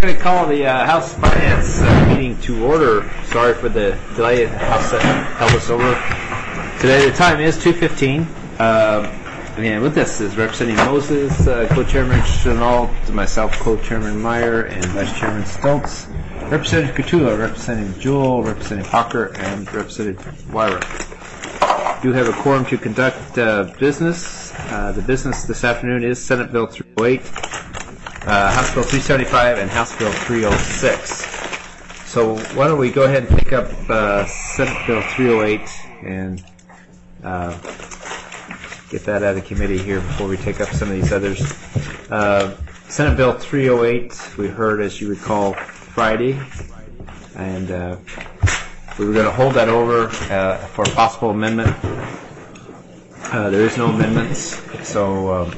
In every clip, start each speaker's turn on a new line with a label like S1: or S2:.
S1: going to call the House Finance meeting to order. Sorry for the delay. The House held us over today. The time is 2:15. And with us is Representative Moses, Co-Chairman Chenault, myself, Co-Chairman Meyer, and Vice Chairman Stoltz, Representative Kutula, Representative Jewell, Representative Hawker, and Representative Wyrick. We do have a quorum to conduct business. The business this afternoon is Senate Bill 308, House Bill 375, and House Bill 306. So why don't we go ahead and pick up Senate Bill 308 and get that out of committee here before we take up some of these others. Senate Bill 308, we heard, as you recall, Friday, and we were going to hold that over for a possible amendment. There is no amendments, so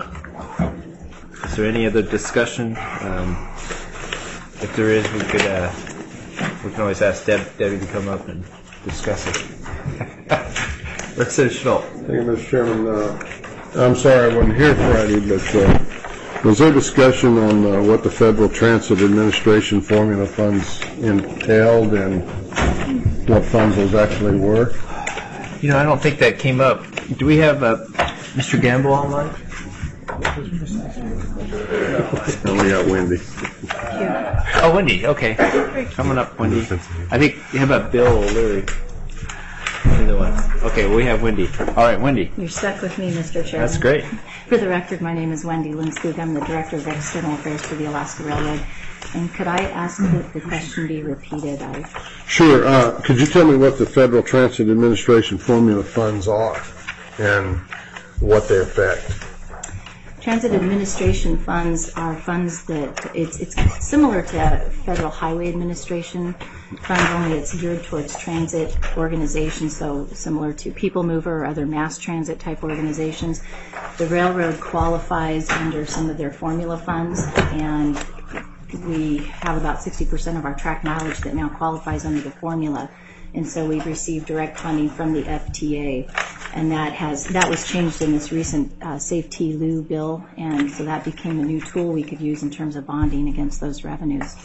S1: is there any other discussion? If there is, we can always ask Debbie to come up and discuss it. Representative Chenault.
S2: Thank you, Mr. Chairman. I'm sorry I wasn't here Friday, but was there discussion on what the Federal Transit Administration formula funds entailed and what funds those actually were?
S1: You know, I don't think that came up. Do we have Mr. Gamble online?
S2: No, we got Wendy.
S1: Oh, Wendy. Okay. Coming up, Wendy. I think you have about Bill O'Leary. Either one. Okay, well, we have Wendy. All right, Wendy.
S3: You're stuck with me, Mr. Chairman.
S1: That's great.
S3: For the record, my name is Wendy Lindskog. I'm the Director of External Affairs for the Alaska Railroad. And could I ask that the question be repeated?
S2: Sure. Could you tell me what the Federal Transit Administration formula funds are and what they affect?
S3: Transit Administration funds are funds that it's similar to Federal Highway Administration funds, only it's geared towards transit organizations, so similar to People Mover or other mass transit type organizations. The railroad qualifies under some of their formula funds, and we have about 60% of our track mileage that now qualifies under the formula. And so we've received direct funding from the FTA, and that was changed in this recent Safety Lieu bill, and so that became a new tool we could use in terms of bonding against those revenues.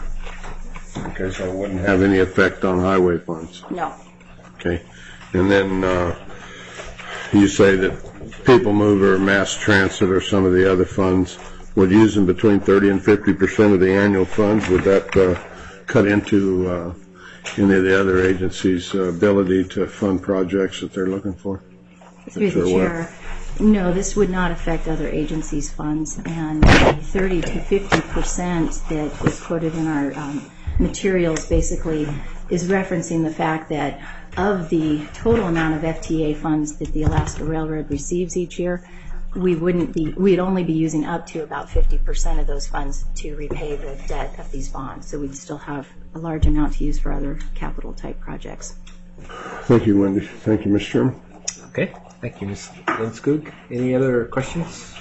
S2: Okay, so it wouldn't have any effect on highway funds?
S3: No.
S2: Okay, and then you say that People Mover, Mass Transit, or some of the other funds would use them between 30 and 50% of the annual funds. Would that cut into any of the other agencies' ability to fund projects that they're looking for?
S3: Through the chair, no, this would not affect other agencies' funds, and the 30 to 50% that is quoted in our materials basically is referencing the fact that of the total amount of FTA funds that the Alaska Railroad receives each year, we'd only be using up to about 50% of those funds to repay the debt of these bonds. So we'd still have a large amount to use for other capital type projects.
S2: Thank you, Wendy. Thank you, Mr. Chairman.
S1: Okay. Thank you, Ms. Lindskog. Any other questions?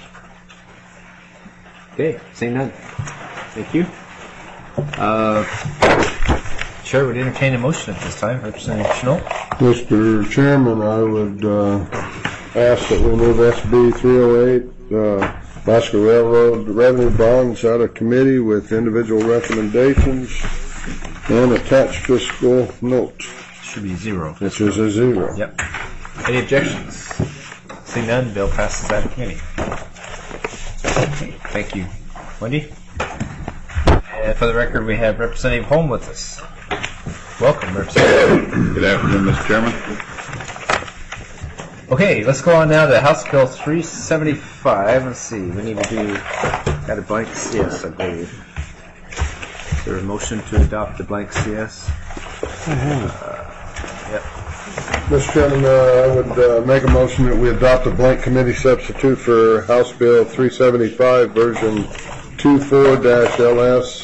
S1: Okay. Seeing none. Thank you. Chair would entertain a motion at this time. Representative Chenault.
S2: Mr. Chairman, I would ask that we move SB 308, Alaska Railroad revenue bonds out of committee with individual recommendations and attached fiscal note.
S1: Should be zero.
S2: This is a zero.
S1: Yep. Any objections? Seeing none, bill passes out of committee. Okay. Thank you, Wendy. And for the record, we have Representative Holm with us. Welcome, Representative.
S4: Good afternoon, Mr. Chairman.
S1: Okay, let's go on now to House Bill 375. Let's see, we need to do, got a blank CS, I believe. Is there a motion to adopt the blank CS?
S2: I have.
S1: Yep.
S2: Mr. Chairman, I would make a motion that we adopt a blank committee substitute for House Bill 375, version 24-LS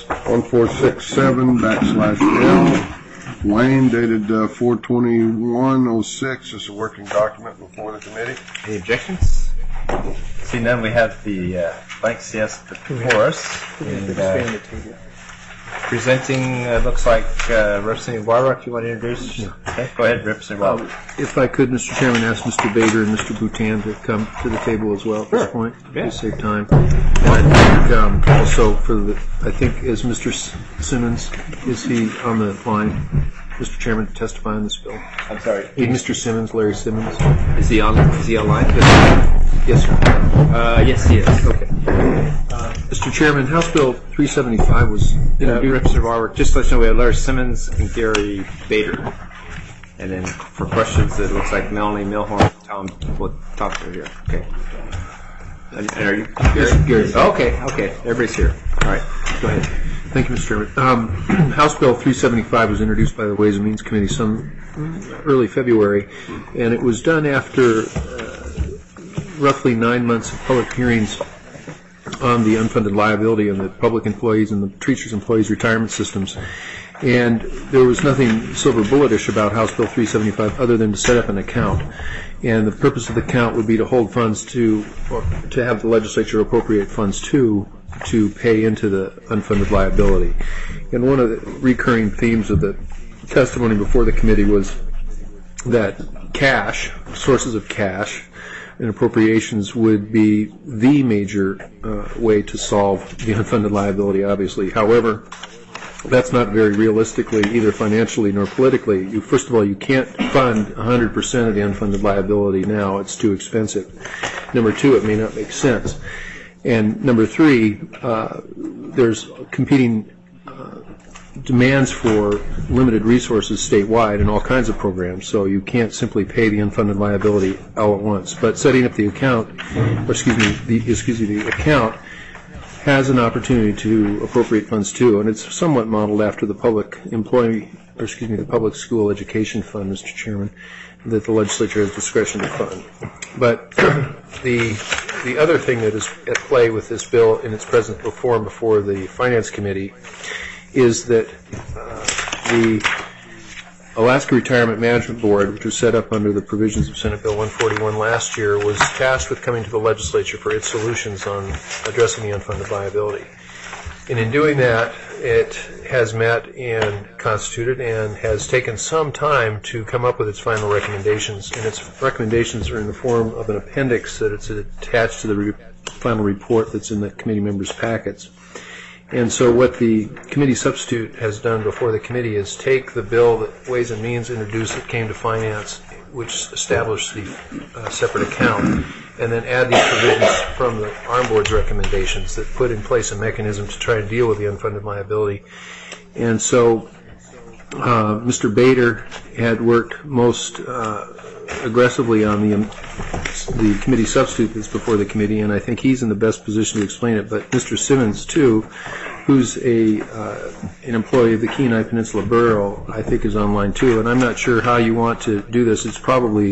S2: 1467/L. Wayne, dated 4/21/06. This is a working document before the committee.
S1: Any objections? See, none, we have the blank CS before us. And, Presenting, looks like Representative Warrock, you want to introduce?
S4: Yeah.
S1: Okay, go ahead, Representative Warrock.
S4: If I could, Mr. Chairman, ask Mr. Bader and Mr. Boutan to come to the table as well at this point to save time. And I think also I think is Mr. Simmons, is he on the line, Mr. Chairman, to testify on this bill?
S1: I'm sorry.
S4: Mr. Simmons, Larry Simmons.
S1: Is he online?
S4: Yes, sir.
S1: Yes, he is.
S4: Okay. Mr. Chairman, House Bill 375 was introduced.
S1: Representative Warrock, just to let you know, we have Larry Simmons and Gary Bader. And then for questions, it looks like Melanie Milhorn, Tom will talk to here. Okay. And are you Gary? Oh, okay. Everybody's here. All right. Go ahead.
S4: Thank you, Mr. Chairman. House Bill 375 was introduced by the Ways and Means Committee some early February, and it was done after roughly 9 months of public hearings on the unfunded liability and the public employees and the teachers' employees' retirement systems. And there was nothing silver bulletish about House Bill 375 other than to set up an account. And the purpose of the account would be to hold funds to have the legislature appropriate funds to pay into the unfunded liability. And one of the recurring themes of the testimony before the committee was that sources of cash and appropriations would be the major way to solve the unfunded liability, obviously. However, that's not very realistically, either financially nor politically. First of all, you can't fund 100% of the unfunded liability now. It's too expensive. Number two, it may not make sense. And number three, there's competing demands for limited resources statewide in all kinds of programs, so you can't simply pay the unfunded liability all at once. But setting up the account, the account has an opportunity to appropriate funds too, and it's somewhat modeled after the public school education fund, Mr. Chairman, that the legislature has discretion to fund. But the other thing that is at play with this bill in its present form before the Finance Committee is that the Alaska Retirement Management Board, which was set up under the provisions of Senate Bill 141 last year, was tasked with coming to the legislature for its solutions on addressing the unfunded liability. And in doing that, it has met and constituted and has taken some time to come up with its final recommendations. And its recommendations are in the form of an appendix that it's attached to the final report that's in the committee members' packets. And so what the committee substitute has done before the committee is take the bill that Ways and Means introduced that came to Finance, which established the separate account, and then add these provisions from the Arm Board's recommendations that put in place a mechanism to try to deal with the unfunded liability. And so Mr. Bader had worked most aggressively on the committee substitute that's before the committee, and I think he's in the best position to explain it. But Mr. Simmons, too, who's an employee of the Kenai Peninsula Borough, I think is online, too. And I'm not sure how you want to do this. It's probably,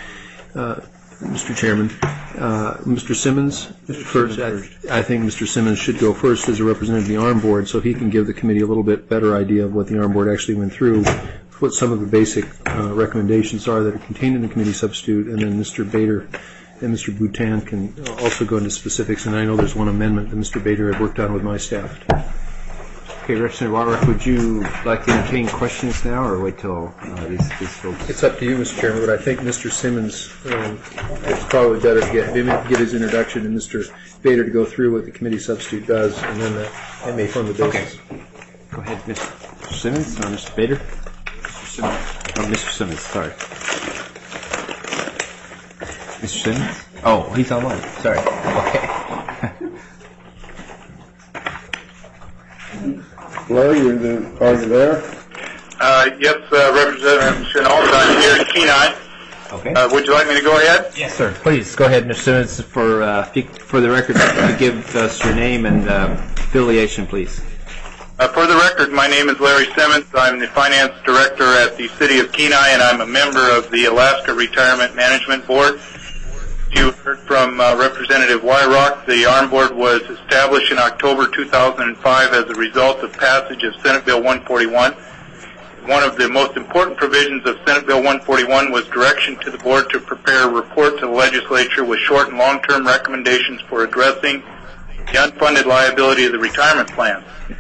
S4: Mr. Chairman, Mr. Simmons first. I think Mr. Simmons should go first as a representative of the Arm Board so he can give the committee a little bit better idea of what the Arm Board actually went through, what some of the basic recommendations are that are contained in the committee substitute, and then Mr. Bader and Mr. Boutan can also go into specifics. And I know there's one amendment that Mr. Bader had worked on with my staff.
S1: Okay, Representative Warrock, would you like to entertain questions now or wait till these folks?
S4: It's up to you, Mr. Chairman, but I think Mr. Simmons it's probably better to get his introduction and Mr. Bader to go through what the committee substitute does, and then that may form the basis.
S1: Okay. Go ahead, Mr. Simmons or Mr. Bader? Mr. Simmons, sorry. Mr. Simmons? Oh, he's online. Sorry. Okay.
S2: Larry, are you there?
S5: Yes, Representative Chenault, I'm here in Kenai.
S1: Okay.
S5: Would you like me to go ahead?
S1: Yes, sir. Please go ahead, Mr. Simmons. For the record, give us your name and affiliation, please.
S5: For the record, my name is Larry Simmons. I'm the Finance Director at the City of Kenai, and I'm a member of the Alaska Retirement Management Board. You heard from Representative Wyrock. The Arm Board was established in October 2005 as a result of passage of Senate Bill 141. One of the most important provisions of Senate Bill 141 was direction to the board to prepare a report to the legislature with short and long-term recommendations for addressing the unfunded liability of the retirement plan. The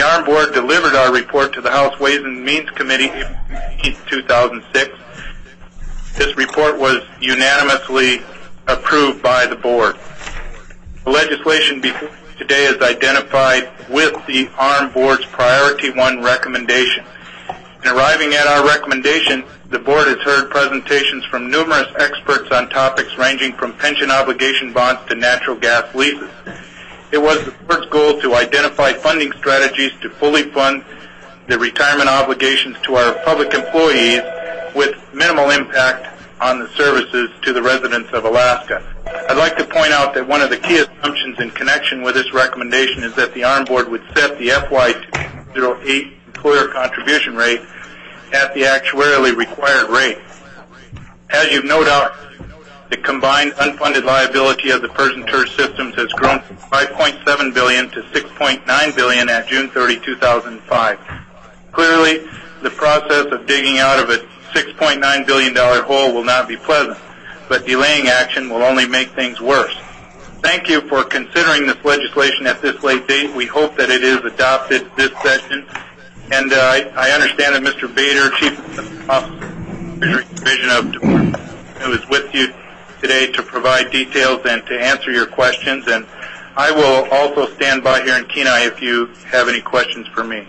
S5: Armed Board delivered our report to the House Ways and Means Committee in 2006. This report was unanimously approved by the Board. The legislation before you today is identified with the Armed Board's Priority 1 recommendation. In arriving at our recommendation, the Board has heard presentations from numerous experts on topics ranging from pension obligation bonds to natural gas leases. It was the Board's goal to identify funding strategies to fully fund the retirement obligations to our public employees with minimal impact on the services to the residents of Alaska. I'd like to point out that one of the key assumptions in connection with this recommendation is that the Armed Board would set the FY 2008 employer contribution rate at the actuarially required rate. As you've no doubt, the combined unfunded liability of the PERS systems has grown from $5.7 billion to $6.9 billion at June 30, 2005. Clearly, the process of digging out of a $6.9 billion hole will not be pleasant, but delaying action will only make things worse. Thank you for considering this legislation at this late date. We hope that it is adopted this session. And I understand that Mr. Bader, Chief Officer, Division of Department, who is with you today to provide details and to answer your questions. And I will also stand by here in Kenai if you have any questions for me.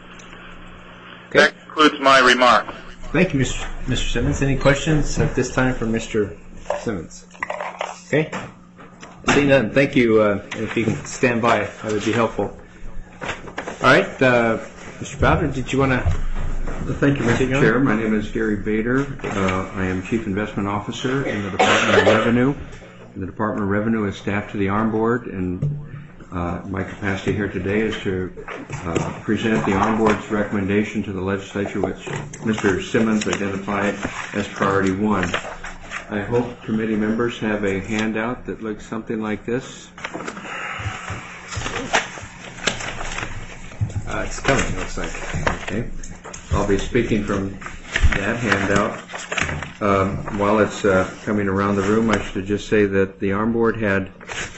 S1: Okay.
S5: That concludes my remarks.
S1: Thank you, Mr. Simmons. Any questions at this time for Mr. Simmons? Okay. Seeing none, thank you. If you can stand by, that would be helpful. All right, Mr. Bowder, did you want to?
S6: Thank you, Mr. Chair. My name is Gary Bader. I am Chief Investment Officer in the Department of Revenue. The Department of Revenue is staffed to the Armed Board, and my capacity here today is to present the Armed Board's recommendation to the legislature, which Mr. Simmons identified as Priority 1. I hope committee members have a handout that looks something like this. It's coming, it looks like. Okay. I'll be speaking from that handout. While it's coming around the room, I should just say that the Armed Board had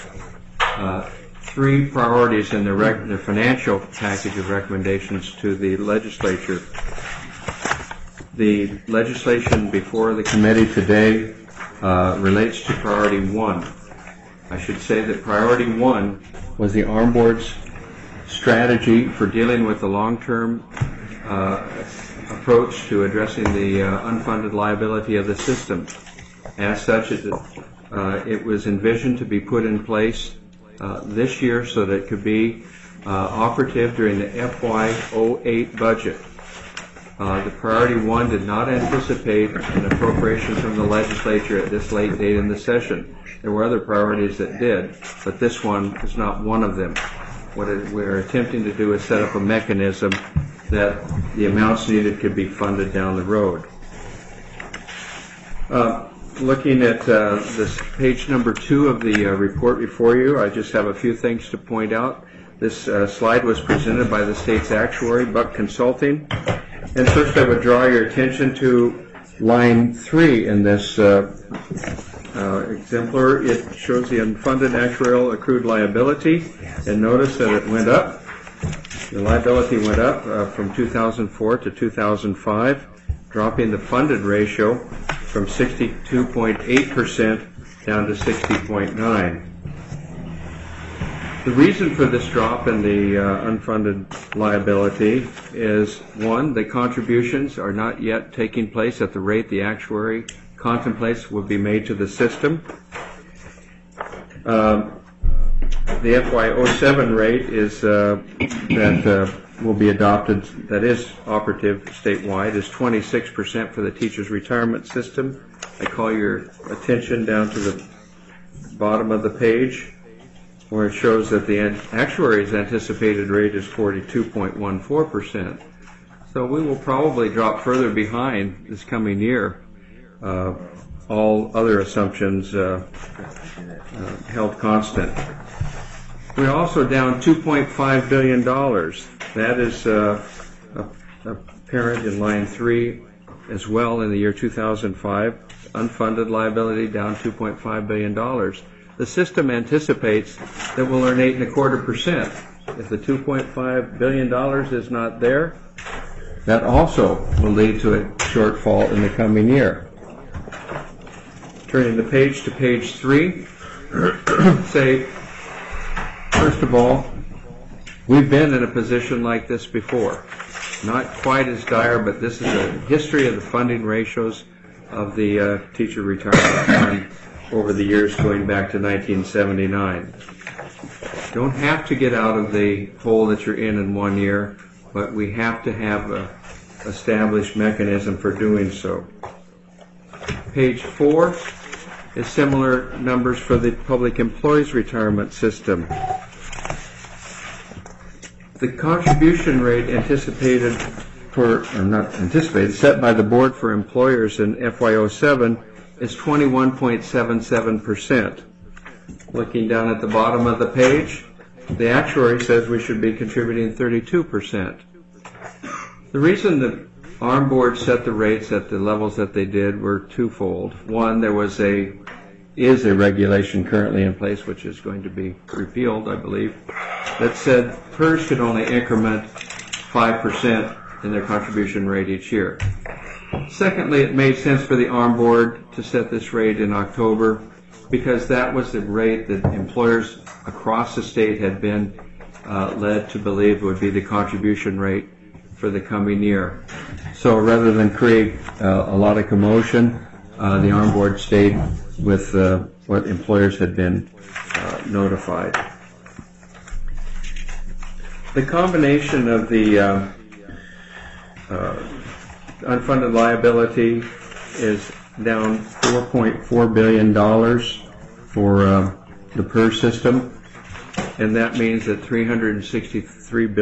S6: three priorities in the financial package of recommendations to the legislature. The legislation before the committee today relates to Priority 1. I should say that Priority 1 was the Armed Board's strategy for dealing with the long-term approach to addressing the unfunded liability of the system. As such, it was envisioned to be put in place this year so that it could be operative during the FY08 budget. The Priority 1 did not anticipate an appropriation from the legislature at this late date in the session. There were other priorities that did, but this one is not one of them. What we're attempting to do is set up a mechanism that the amounts needed could be funded down the road. Looking at this page number 2 of the report before you, I just have a few things to point out. This slide was presented by the state's actuary, Buck Consulting. And first I would draw your attention to line 3 in this exemplar. It shows the unfunded actuarial accrued liability, and notice that it went up. The liability went up from 2004 to 2005, dropping the funded ratio from 62.8% down to 60.9%. The reason for this drop in the unfunded liability is, one, the contributions are not yet taking place at the rate the actuary contemplates will be made to the system. The FY07 rate is that will be adopted, that is operative statewide, is 26% for the teacher's retirement system. I call your attention down to the bottom of the page, where it shows that the actuary's anticipated rate is 42.14%. So we will probably drop further behind this coming year. All other assumptions held constant. We're also down $2.5 billion. That is apparent in line 3 as well in the year 2005. Unfunded liability down $2.5 billion. The system anticipates that we'll earn 8.25%. if the $2.5 billion is not there, that also will lead to a shortfall in the coming year. Turning the page to page 3, say, first of all, we've been in a position like this before. Not quite as dire, but this is a history of the funding ratios of the teacher retirement fund over the years going back to 1979. Don't have to get out of the hole that you're in 1 year, but we have to have an established mechanism for doing so. Page 4 is similar numbers for the public employees retirement system. The contribution rate anticipated for, or not anticipated, set by the board for employers in FY07 is 21.77%. Looking down at the bottom of the page, the actuary says we should be contributing 32%. The reason the ARM board set the rates at the levels that they did were twofold. One, there is a regulation currently in place, which is going to be repealed, I believe, that said PERS could only increment 5% in their contribution rate each year. Secondly, it made sense for the ARM board to set this rate in October because that was the rate that employers across the state had been led to believe would be the contribution rate for the coming year. So rather than create a lot of commotion, the ARM board stayed with what employers had been notified. The combination of the unfunded liability is down $4.4 billion for the PERS system, and that means that $363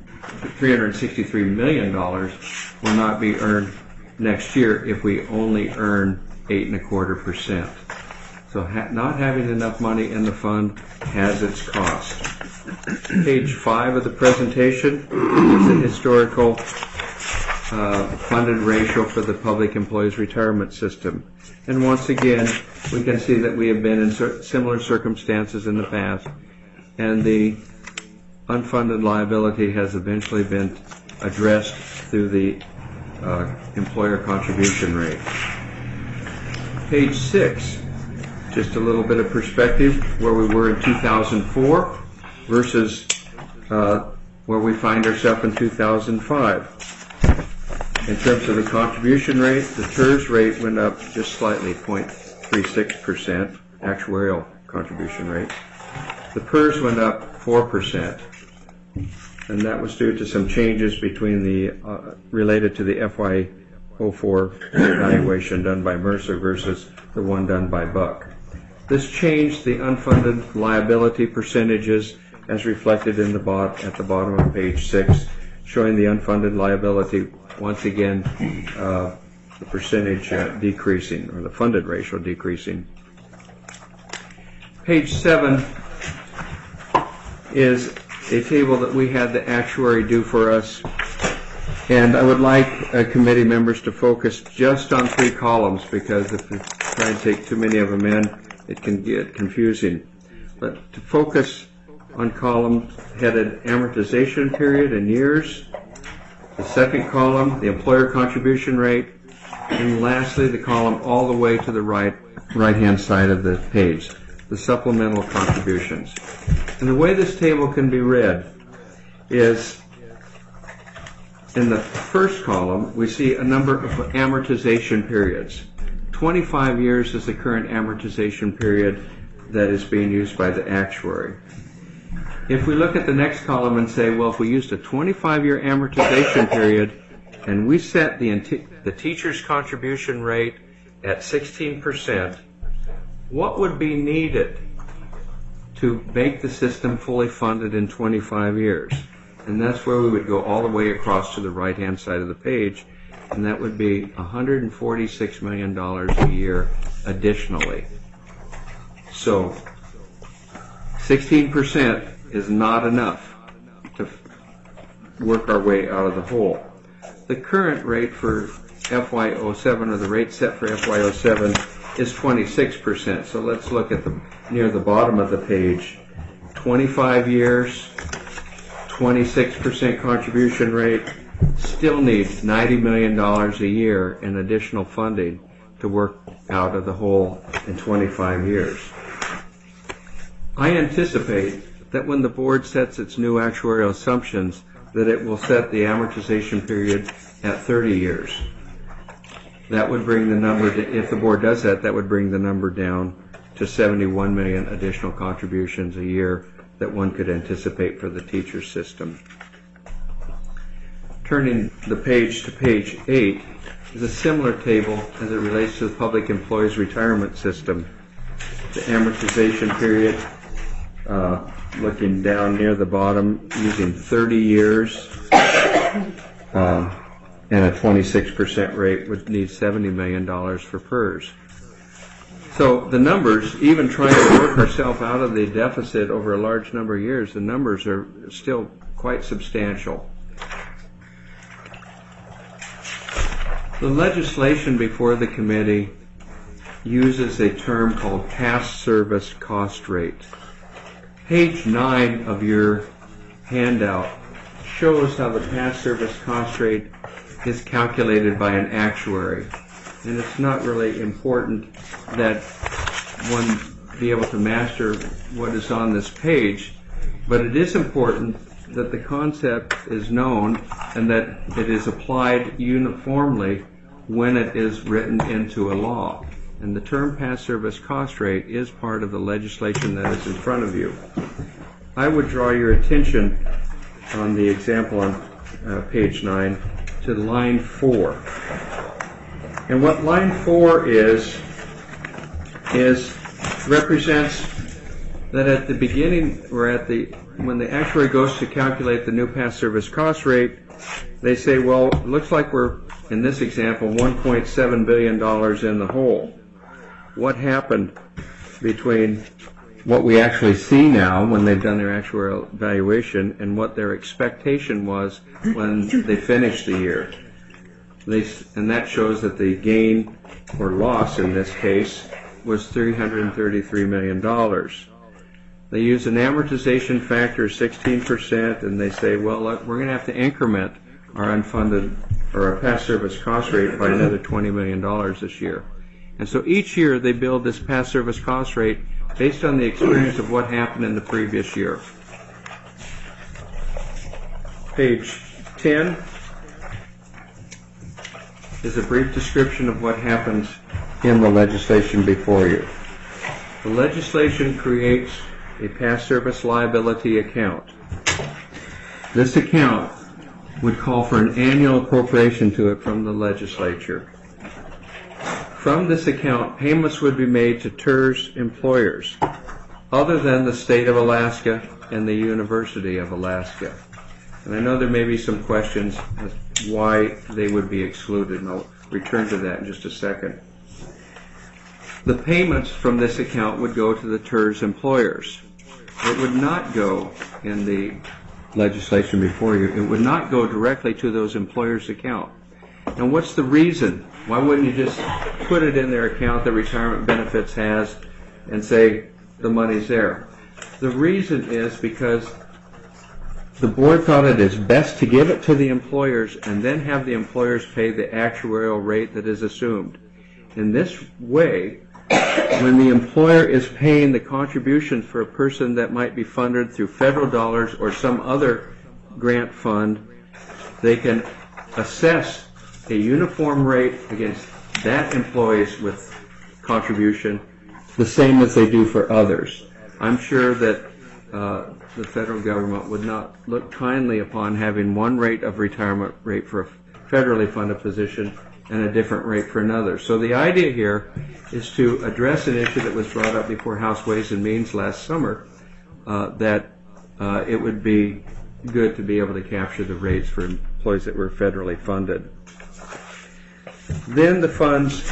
S6: million will not be earned next year if we only earn 8.25%. So not having enough money in the fund has its cost. Page 5 of the presentation is the historical funded ratio for the public employees retirement system. And once again, we can see that we have been in similar circumstances in the past, and the unfunded liability has eventually been addressed through the employer contribution rate. Page 6, just a little bit of perspective where we were in 2004 versus where we find ourselves in 2005. In terms of the contribution rate, the TERS rate went up just slightly, 0.36%, actuarial contribution rate. The PERS went up 4%, and that was due to some changes between the related to the FY04 evaluation done by Mercer versus the one done by Buck. This changed the unfunded liability percentages as reflected in at the bottom of page 6, showing the unfunded liability once again the percentage decreasing, or the funded ratio decreasing. Page 7 is a table that we had the actuary do for us, and I would like committee members to focus just on 3 columns, because if you try and take too many of them in, it can get confusing. But to focus on column headed amortization period in years, the second column, the employer contribution rate, and lastly the column all the way to the right-hand side of the page, the supplemental contributions. And the way this table can be read is, in the first column, we see a number of amortization periods. 25 years is the current amortization period that is being used by the actuary. If we look at the next column and say, well, if we used a 25-year amortization period and we set the teacher's contribution rate at 16%, what would be needed to make the system fully funded in 25 years? And that's where we would go all the way across to the right-hand side of the page, and that would be $146 million a year additionally. So 16% is not enough to work our way out of the hole. The current rate for FY07, or the rate set for FY07, is 26%. So let's look at near the bottom of the page. 25 years, 26% contribution rate still needs $90 million a year in additional funding to work out of the hole in 25 years. I anticipate that when the board sets its new actuarial assumptions, that it will set the amortization period at 30 years. That would bring the number, if the board does that, that would bring the number down to 71 million additional contributions a year that one could anticipate for the teacher system. Turning the page to page 8 is a similar table as it relates to the public employees retirement system. The amortization period, looking down near the bottom, using 30 years and a 26% rate would need $70 million for PERS. So the numbers, even trying to work ourselves out of the deficit over a large number of years, the numbers are still quite substantial. The legislation before the committee uses a term called past service cost rate. Page 9 of your handout shows how the past service cost rate is calculated by an actuary. And it's not really important that one be able to master what is on this page, but it is important that the concept is known and that it is applied uniformly when it is written into a law. And the term past service cost rate is part of the legislation that is in front of you. I would draw your attention on the example on page 9 to line 4. And what line 4 represents that at the beginning, or when the actuary goes to calculate the new past service cost rate, they say, well, it looks like we're, in this example, $1.7 billion in the hole. What happened between what we actually see now when they've done their actuarial evaluation and what their expectation was when they finished the year? And that shows that the gain or loss in this case was $333 million. They use an amortization factor of 16%, and they say, well, we're going to have to increment our unfunded or our past service cost rate by another $20 million this year. And so each year they build this past service cost rate based on the experience of what happened in the previous year. Page 10 is a brief description of what happens in the legislation before you. The legislation creates a past service liability account. This account would call for an annual appropriation to it from the legislature. From this account, payments would be made to TERS employers other than the state of Alaska and the University of Alaska. And I know there may be some questions as to why they would be excluded, and I'll return to that in just a second. The payments from this account would go to the TERS employers. It would not go in the legislation before you. It would not go directly to those employers' account. And what's the reason? Why wouldn't you just put it in their account that Retirement Benefits has and say the money's there? The reason is because the board thought it is best to give it to the employers and then have the employers pay the actuarial rate that is assumed. In this way, when the employer is paying the contributions for a person that might be funded through federal dollars or some other grant fund, they can assess a uniform rate against that employee's with contribution the same as they do for others. I'm sure that the federal government would not look kindly upon having one rate of retirement rate for a federally funded position and a different rate for another. So the idea here is to address an issue that was brought up before House Ways and Means last summer, that it would be good to be able to capture the rates for employees that were federally funded. Then the funds,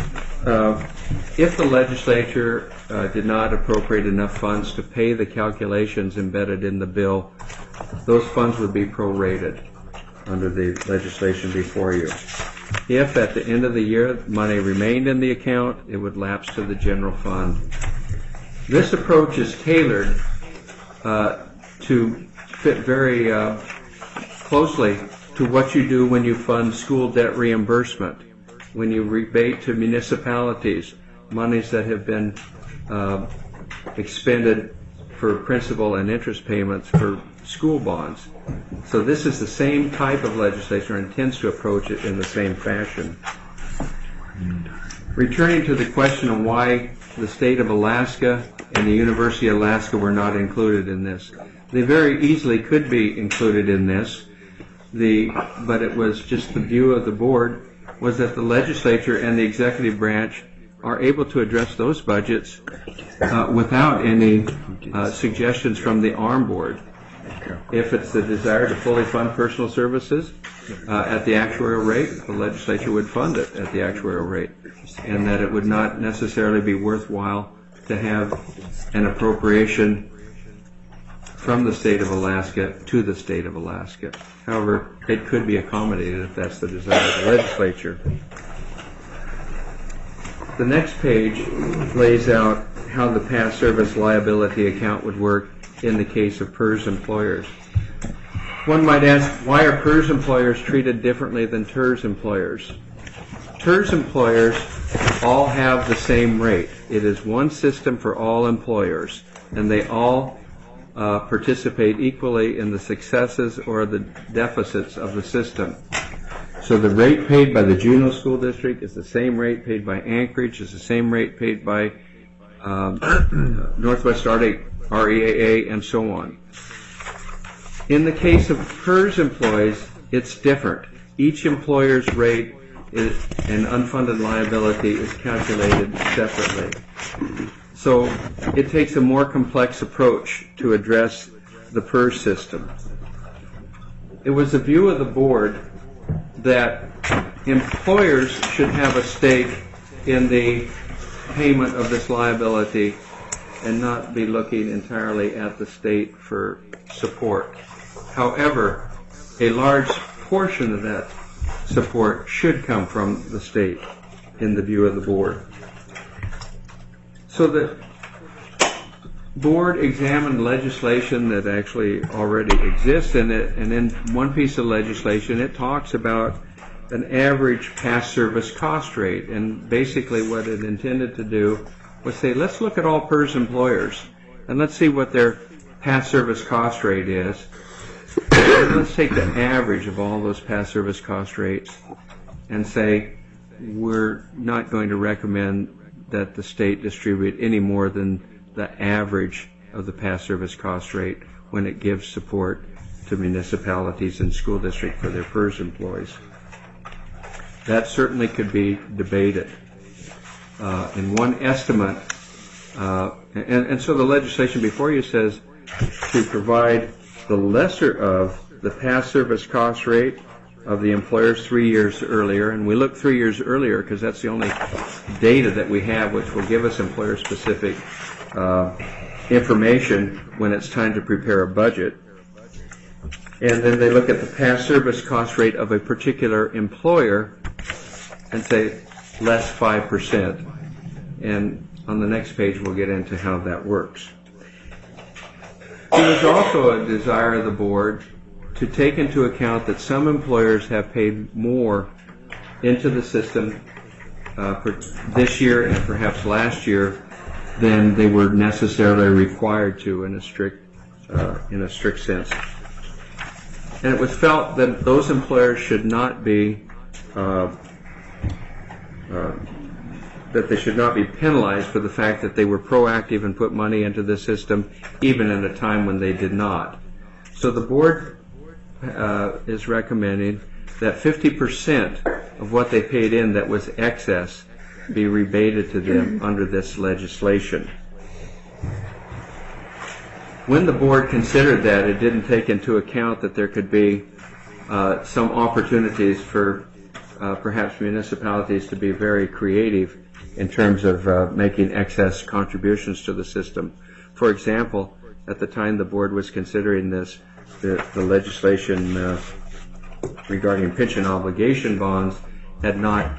S6: if the legislature did not appropriate enough funds to pay the calculations embedded in the bill, those funds would be prorated under the legislation before you. If at the end of the year money remained in the account, it would lapse to the general fund. This approach is tailored to fit very closely to what you do when you fund school debt reimbursement, when you rebate to municipalities monies that have been expended for principal and interest payments for school bonds. So this is the same type of legislation, or intends to approach it in the same fashion. Returning to the question of why the state of Alaska and the University of Alaska were not included in this. They very easily could be included in this, but it was just the view of the board was that the legislature and the executive branch are able to address those budgets without any suggestions from the ARM board. If it's the desire to fully fund personal services at the actuarial rate, the legislature would fund it at the actuarial rate, and that it would not necessarily be worthwhile to have an appropriation from the state of Alaska to the state of Alaska. However, it could be accommodated if that's the desire of the legislature. The next page lays out how the past service liability account would work in the case of PERS employers. One might ask, why are PERS employers treated differently than TERS employers? TERS employers all have the same rate. It is one system for all employers, and they all participate equally in the successes or the deficits of the system. So the rate paid by the Juneau School District is the same rate paid by Anchorage, is the same rate paid by Northwest Arctic, REAA, and so on. In the case of PERS employees, it's different. Each employer's rate and unfunded liability is calculated separately. So it takes a more complex approach to address the PERS system. It was the view of the board that employers should have a stake in the payment of this liability and not be looking entirely at the state for support. However, a large portion of that support should come from the state in the view of the board. So the board examined legislation that actually already exists in it, and in one piece of legislation it talks about an average past service cost rate, and basically what it intended to do was say, let's look at all PERS employers and let's see what their past service cost rate is. And let's take the average of all those past service cost rates and say we're not going to recommend that the state distribute any more than the average of the past service cost rate when it gives support to municipalities and school districts for their PERS employees. That certainly could be debated. In one estimate, and so the legislation before you says to provide the lesser of the past service cost rate of the employers 3 years earlier, and we look 3 years earlier because that's the only data that we have which will give us employer-specific information when it's time to prepare a budget. And then they look at the past service cost rate of a particular employer and say less 5%. And on the next page we'll get into how that works. There was also a desire of the board to take into account that some employers have paid more into the system for this year and perhaps last year than they were necessarily required to in a strict sense. And it was felt that those employers should not be that they should not be penalized for the fact that they were proactive and put money into the system even at a time when they did not. So the board is recommending that 50% of what they paid in that was excess be rebated to them under this legislation. When the board considered that, it didn't take into account that there could be some opportunities for perhaps municipalities to be very creative in terms of making excess contributions to the system. For example, at the time the board was considering this, the legislation regarding pension obligation bonds had not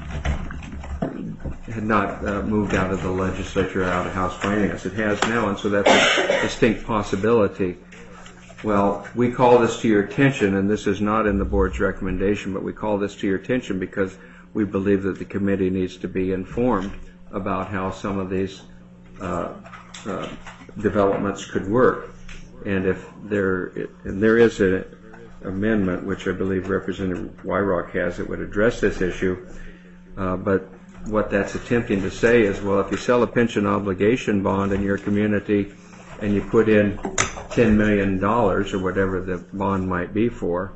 S6: moved out of the legislature, out of House Finance. It has now, and so that's a distinct possibility. Well, we call this to your attention, and this is not in the board's recommendation, but we call this to your attention because we believe that the committee needs to be informed about how some of these developments could work. And if there is an amendment, which I believe Representative Wyrock has, that would address this issue. But what that's attempting to say is, well, if you sell a pension obligation bond in your community and you put in $10 million or whatever the bond might be for,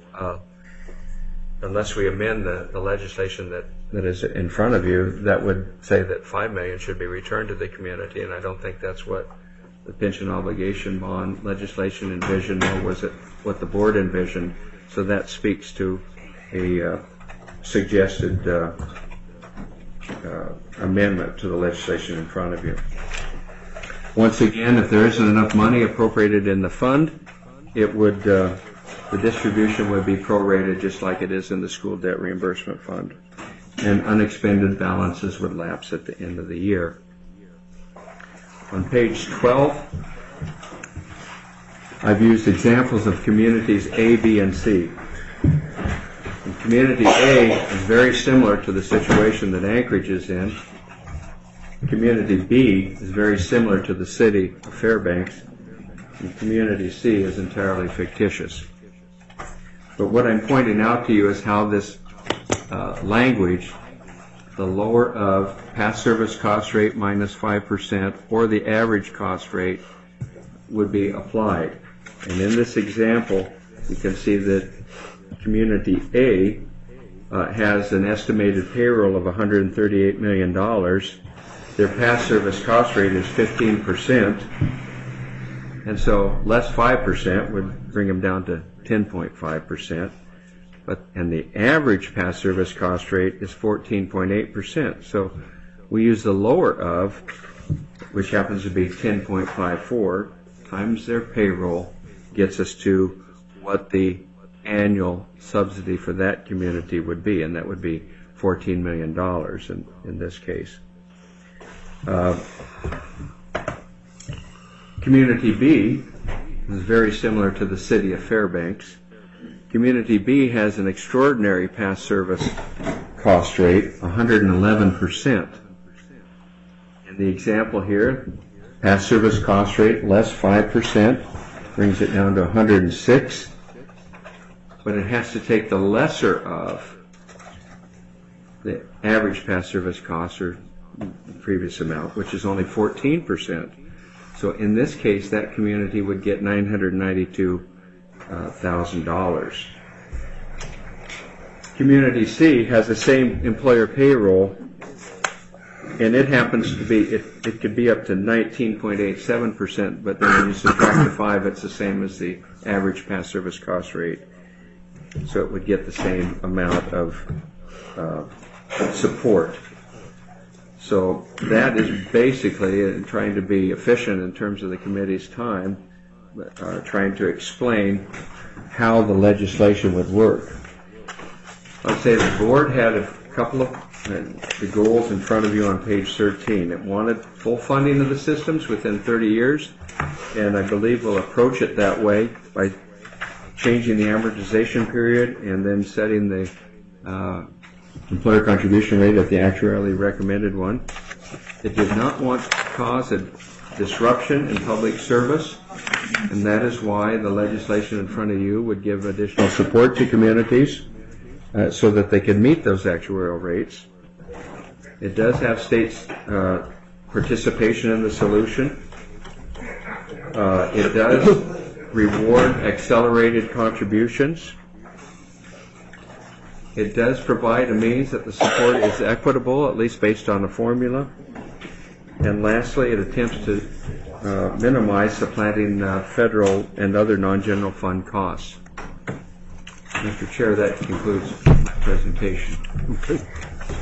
S6: unless we amend the legislation that is in front of you, that would say that $5 million should be returned to the community, and I don't think that's what the pension obligation bond legislation envisioned, nor was it what the board envisioned. So that speaks to a suggested amendment to the legislation in front of you. Once again, if there isn't enough money appropriated in the fund, it would the distribution would be prorated just like it is in the school debt reimbursement fund, and unexpended balances would lapse at the end of the year. On page 12, I've used examples of communities A, B, and C. And community A is very similar to the situation that Anchorage is in. Community B is very similar to the city of Fairbanks. And community C is entirely fictitious. But what I'm pointing out to you is how this language, the lower of past service cost rate minus 5% or the average cost rate, would be applied. And in this example, you can see that community A has an estimated payroll of $138 million. Their past service cost rate is 15%, and so less 5% would bring them down to 10.5%. And the average past service cost rate is 14.8%. So we use the lower of, which happens to be 10.54, times their payroll, gets us to what the annual subsidy for that community would be, and that would be $14 million in this case. Community B is very similar to the city of Fairbanks. Community B has an extraordinary past service cost rate, 111%. In the example here, past service cost rate less 5% brings it down to 106, but it has to take the lesser of the average past service cost or the previous amount, which is only 14%. So in this case, that community would get $992,000. Community C has the same employer payroll, and it happens to be, it could be up to 19.87%, but then when you subtract the 5, it's the same as the average past service cost rate. So it would get the same amount of support. So that is basically trying to be efficient in terms of the committee's time, trying to explain how the legislation would work. I'd say the board had a couple of the goals in front of you on page 13. It wanted full funding of the systems within 30 years, and I believe we'll approach it that way by changing the amortization period and then setting the employer contribution rate at the actuarially recommended one. It did not want to cause a disruption in public service, and that is why the legislation in front of you would give additional support to communities so that they can meet those actuarial rates. It does have states' participation in the solution. It does reward accelerated contributions. It does provide a means that the support is equitable, at least based on a formula. And lastly, it attempts to minimize supplanting federal and other non-general fund costs. Mr. Chair, that concludes my presentation.
S2: Okay.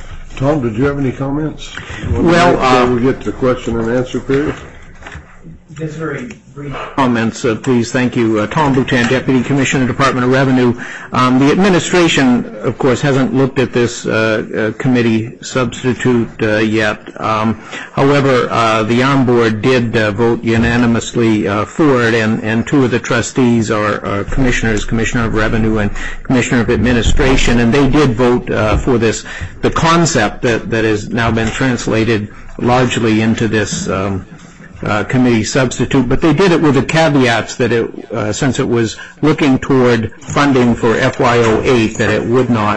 S2: Tom, did you have any comments?
S1: Well,
S2: before we get to the question and answer period?
S7: Just very brief
S8: comments, please. Thank you. Tom Boutin, Deputy Commissioner, Department of Revenue. The administration, of course, hasn't looked at this committee substitute yet. However, the ARM board did vote unanimously for it, and two of the trustees are commissioners, Commissioner of Revenue and Commissioner of Administration, and they did vote for this. The concept that has now been translated largely into this committee substitute, but they did it with the caveats that since it was looking toward funding for FY08, that it would not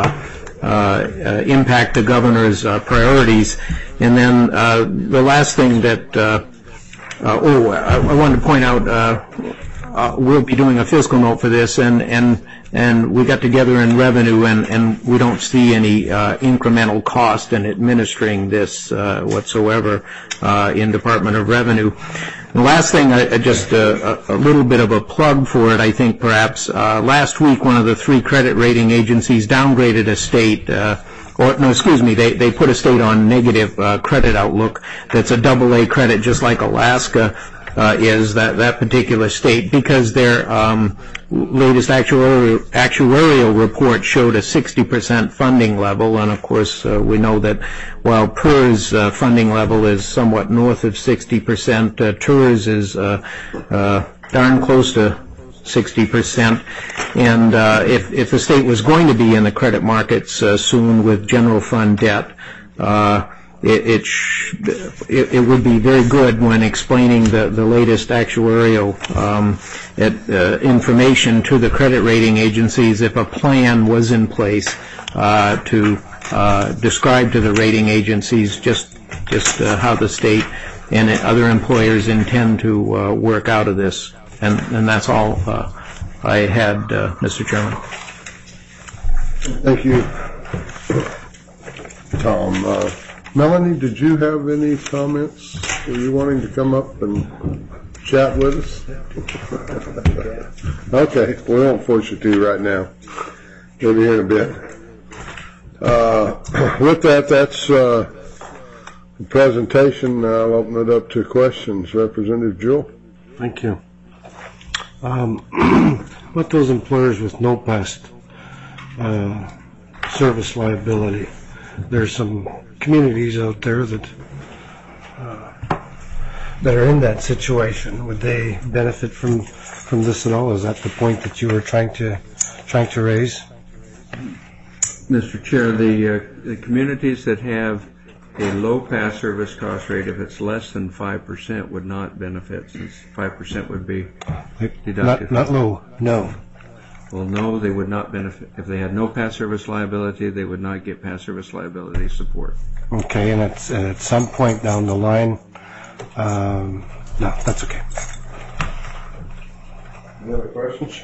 S8: impact the governor's priorities. And then the last thing that I wanted to point out, we'll be doing a fiscal note for this, and we got together in Revenue, and we don't see any incremental cost in administering this whatsoever in Department of Revenue. The last thing, just a little bit of a plug for it, I think perhaps. Last week, one of the three credit rating agencies downgraded a state, they put a state on negative credit outlook that's a AA credit, just like Alaska is that particular state, because their latest actuarial report showed a 60% funding level, and of course we know that while PERS funding level is somewhat north of 60%, TERS is darn close to 60%, and if the state was going to be in the credit markets soon with general fund debt, it would be very good when explaining the latest actuarial information to the credit rating agencies, if a plan was in place to describe to the rating agencies just how the state and other employers intend to work out of this. And that's all I had, Mr. Chairman.
S2: Thank you, Tom. Melanie, did you have any comments? Were you wanting to come up and chat with us? Okay, we won't force you to right now. We'll be here in a bit. With that, that's the presentation. I'll open it up to questions. Representative Jewell.
S9: Thank you. What those employers with no past service liability, there's some communities out there that are in that situation. Would they benefit from this at all? Is that the point that you were trying to raise?
S6: Mr. Chair, the communities that have a low past service cost rate, if it's less than 5%, would not benefit, since 5% would be deducted.
S9: Not low, no.
S6: Well, no, they would not benefit. If they had no past service liability, they would not get past service liability support.
S9: Okay, and at some point down the line, no, that's okay.
S2: Any other questions?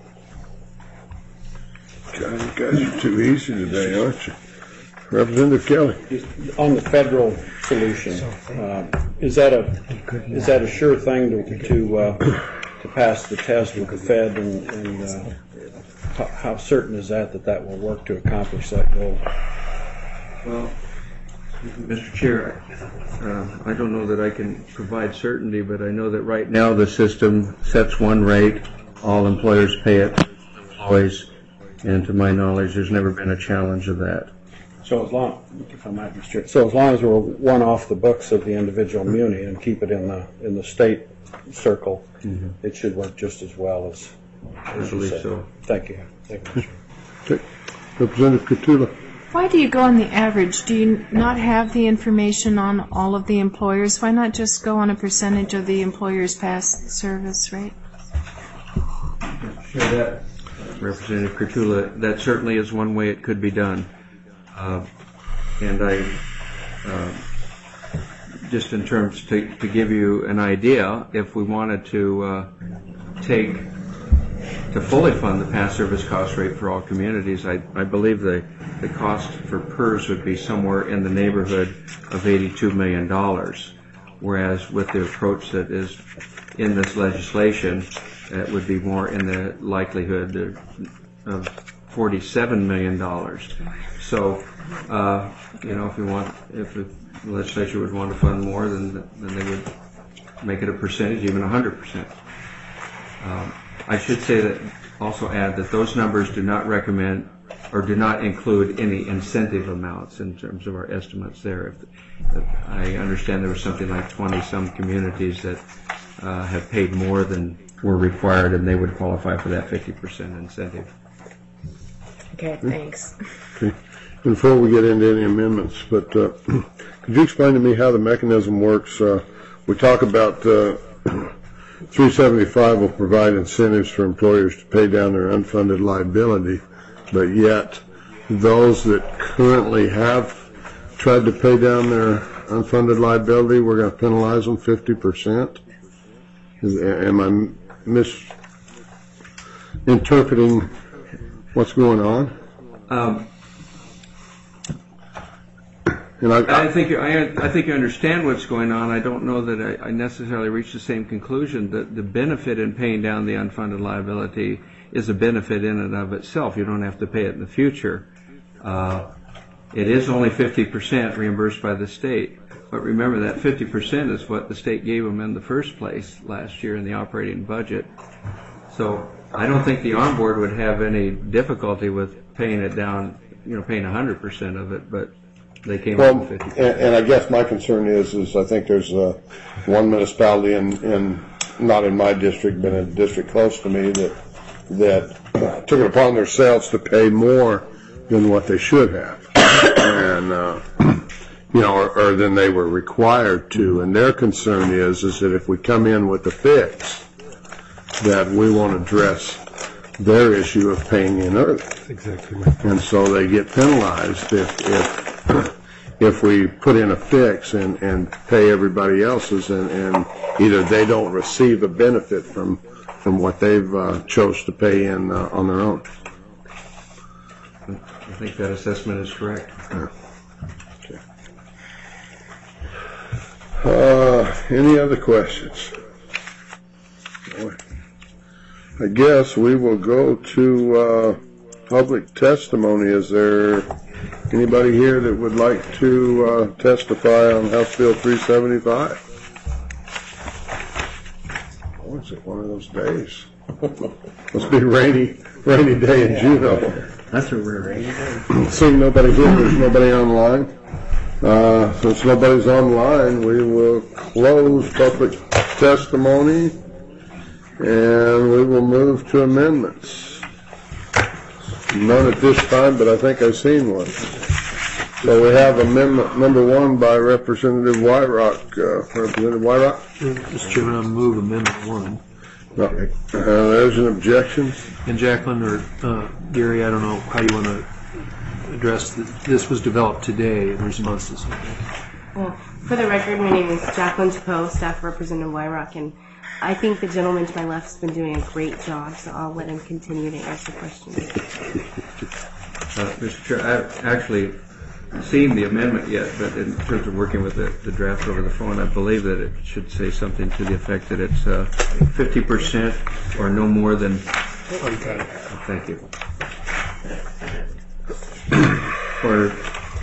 S2: God, you guys are too easy today, aren't you? Representative Kelly.
S10: On the federal solution, is that a sure thing to pass the test with the Fed, and how certain is that will work to accomplish that goal?
S6: Well, Mr. Chair, I don't know that I can provide certainty, but I know that right now the system sets one rate, all employers pay it to employees, and to my knowledge there's never been a challenge of that.
S10: So as long, if I might, Mr. Chair, so as long as we're one off the books of the individual muni and keep it in the state circle, it should work just as well as
S6: I believe so.
S10: Thank you. Thank you, Mr. Chair.
S2: Representative Cutula.
S11: Why do you go on the average? Do you not have the information on all of the employers? Why not just go on a percentage of the employer's past service rate?
S6: Sure, that, Representative Cutula, that certainly is one way it could be done. And I, just in terms to give you an idea, if we wanted to to fully fund the past service cost rate for all communities, I believe the cost for PERS would be somewhere in the neighborhood of $82 million, whereas with the approach that is in this legislation, it would be more in the likelihood of $47 million. So, if the legislature would want to fund more, then they would make it a percentage, even 100%. I should say that, also add that those numbers do not recommend or do not include any incentive amounts in terms of our estimates there. I understand there was something like 20-some communities that have paid more than were required, and they would qualify for that 50% incentive.
S7: Okay, thanks.
S2: Okay. Before we get into any amendments, but could you explain to me how the mechanism works? We talk about 375 will provide incentives for employers to pay down their unfunded liability, but yet those that currently have tried to pay down their unfunded liability, we're going to penalize them 50%? Am I misinterpreting what's going on?
S6: I think you understand what's going on. I don't know that I necessarily reach the same conclusion. That the benefit in paying down the unfunded liability is a benefit in and of itself. You don't have to pay it in the future. It is only 50% reimbursed by the state. But remember that 50% is what the state gave them in the first place last year in the operating budget. So I don't think the ARM board would have any difficulty with paying it down, paying 100% of it, but they came up with 50%.
S2: And I guess my concern is I think there's one municipality not in my district, but in a district close to me that took it upon themselves to pay more than what they should have, and or than they were required to. And their concern is that if we come in with a fix, that we won't address their issue of paying in early.
S9: Exactly.
S2: And so they get penalized if we put in a fix and pay everybody else's, and either they don't receive a benefit from what they've chose to pay in on their own.
S6: I think that assessment is correct.
S2: Okay. Any other questions? I guess we will go to public testimony. Is there anybody here that would like to testify on House Bill 375? Oh, is it one of those days? Must be a rainy day in Juneau.
S1: That's a rare rainy day.
S2: Seeing nobody here, there's nobody online. Since nobody's online, we will close public testimony and we will move to amendments. None at this time, but I think I've seen one. So we have amendment number 1 by Representative Wyrock. Representative Wyrock?
S4: Mr. Chairman, I'll move amendment 1.
S2: No. There's an objection.
S4: And Jacqueline or Gary, I don't know how you want to address this. Was developed today in response to something.
S7: Well, for the record, my name is Jacqueline Chapeau, Staff Representative Wyrock, and I think the gentleman to my left has been doing a great job, so I'll let him continue to answer questions.
S6: Mr. Chair, I've actually seen the amendment yet, but in terms of working with the draft over the phone, I believe that it should say something to the effect that it's 50% or no more than. Thank you. Or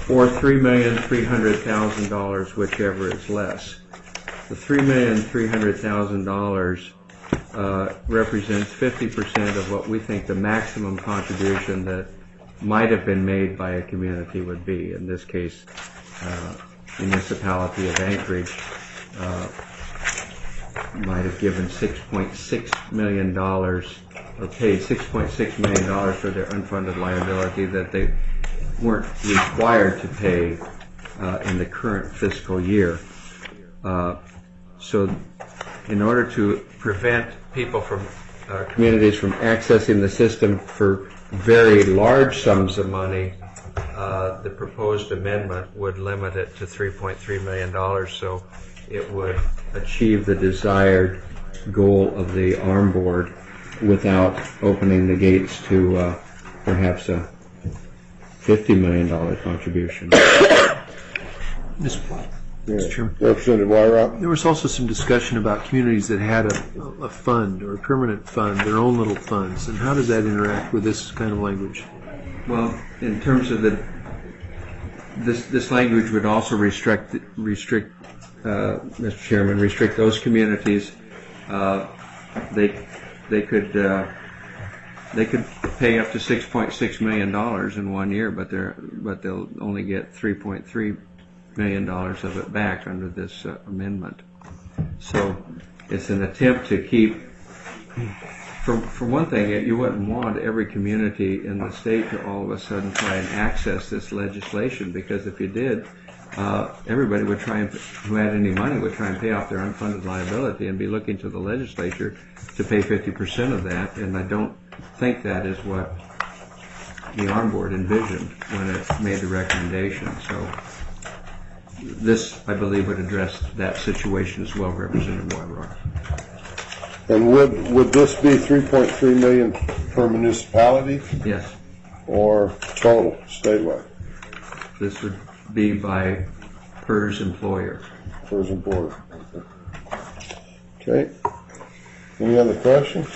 S6: $3,300,000, whichever is less. The $3,300,000 represents 50% of what we think the maximum contribution that might have been made by a community would be. In this case, municipality of Anchorage might have given $6.6 million or paid $6.6 million for their unfunded liability that they weren't required to pay in the current fiscal year. So in order to prevent people from communities from accessing the system for very large sums of money, the proposed amendment would limit it to $3.3 million, so it would achieve the desired goal of the ARM board without opening the gates to perhaps a $50 million contribution.
S4: Mr. Chairman.
S2: Representative Wyrock.
S4: There was also some discussion about communities that had a fund or a permanent fund, their own little funds, and how does that interact with this kind of language?
S6: Well, in terms of this language would also restrict Mr. Chairman, restrict those communities, they could pay up to $6.6 million in 1 year, but they'll only get $3.3 million of it back under this amendment. So it's an attempt to keep. For one thing, you wouldn't want every community in the state to all of a sudden try and access this legislation, because if you did, everybody would try and, who had any money, would try and pay off their unfunded liability and be looking to the legislature to pay 50% of that, and I don't think that is what the ARM Board envisioned when it made the recommendation. So this, I believe, would address that situation as well, Representative Weyrauch.
S2: And would this be $3.3 million per municipality?
S6: Yes.
S2: Or total, statewide?
S6: This would be by PERS employer.
S2: PERS employer. Okay. Any other questions?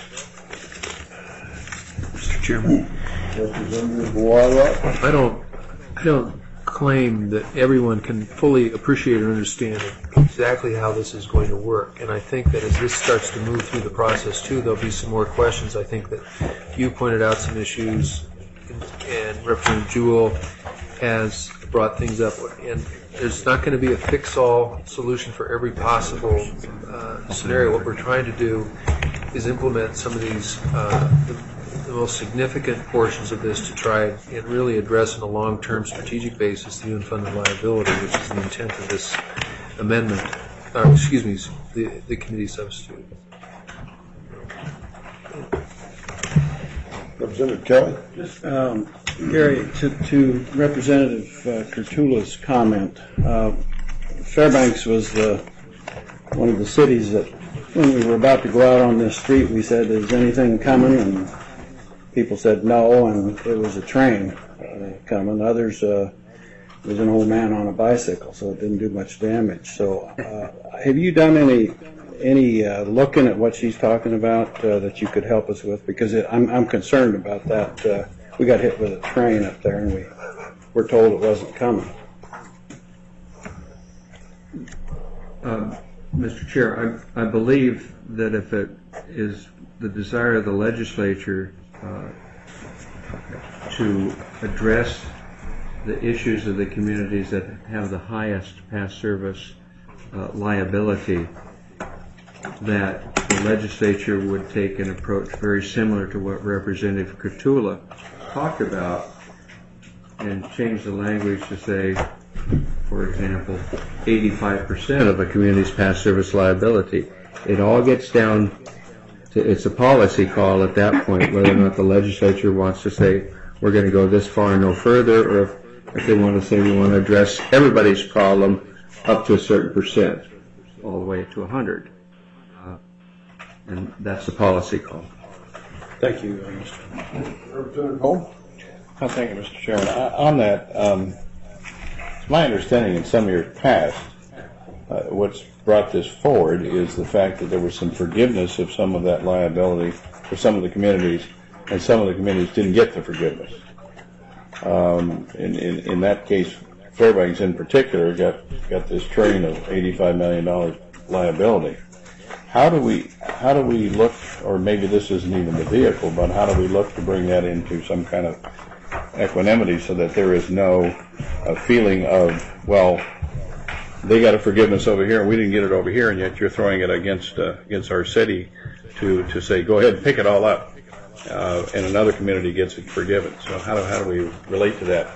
S4: Mr. Chairman.
S2: Representative Weyrauch?
S4: I don't claim that everyone can fully appreciate or understand exactly how this is going to work, and I think that as this starts to move through the process too, there'll be some more questions. I think that you pointed out some issues, and Representative Jewell has brought things up, and there's not going to be a fix-all solution for every possible scenario. What we're trying to do is implement some of these the most significant portions of this to try and really address on a long-term strategic basis the unfunded liability, which is the intent of this amendment, the committee substitute.
S2: Representative Kelly?
S10: Just, Gary, to Representative Kurtula's comment, Fairbanks was one of the cities that when we were about to go out on this street, we said, is anything coming? And people said no, and it was a train coming. Others, it was an old man on a bicycle, so it didn't do much damage. So have you done any looking at what she's talking about that you could help us with? Because I'm concerned about that. We got hit with a train up there, and we're told it wasn't coming.
S6: Mr. Chair, I believe that if it is the desire of the legislature to address the issues of the communities that have the highest past service liability, that the legislature would take an approach very similar to what Representative Kurtula talked about and change the language to say, for example, 85% of a community's past service liability. It all gets down to, it's a policy call at that point, whether or not the legislature wants to say, we're going to go this far and no further, or if they want to say we want to address everybody's problem up to a certain percent, all the way to 100. And that's the policy call.
S10: Thank you, Mr.
S2: Representative Holmes?
S12: Oh, thank you, Mr. Chairman. On that, it's my understanding in some years past, what's brought this forward is the fact that there was some forgiveness of some of that liability for some of the communities, and some of the communities didn't get the forgiveness. In that case, Fairbanks in particular got this train of $85 million liability. How do we look, or maybe this isn't even the vehicle, but how do we look to bring that into some kind of equanimity so that there is no feeling of, well, they got a forgiveness over here and we didn't get it over here, and yet you're throwing it against our city to say, go ahead and pick it all up, and another community gets it forgiven. So how do we relate to that?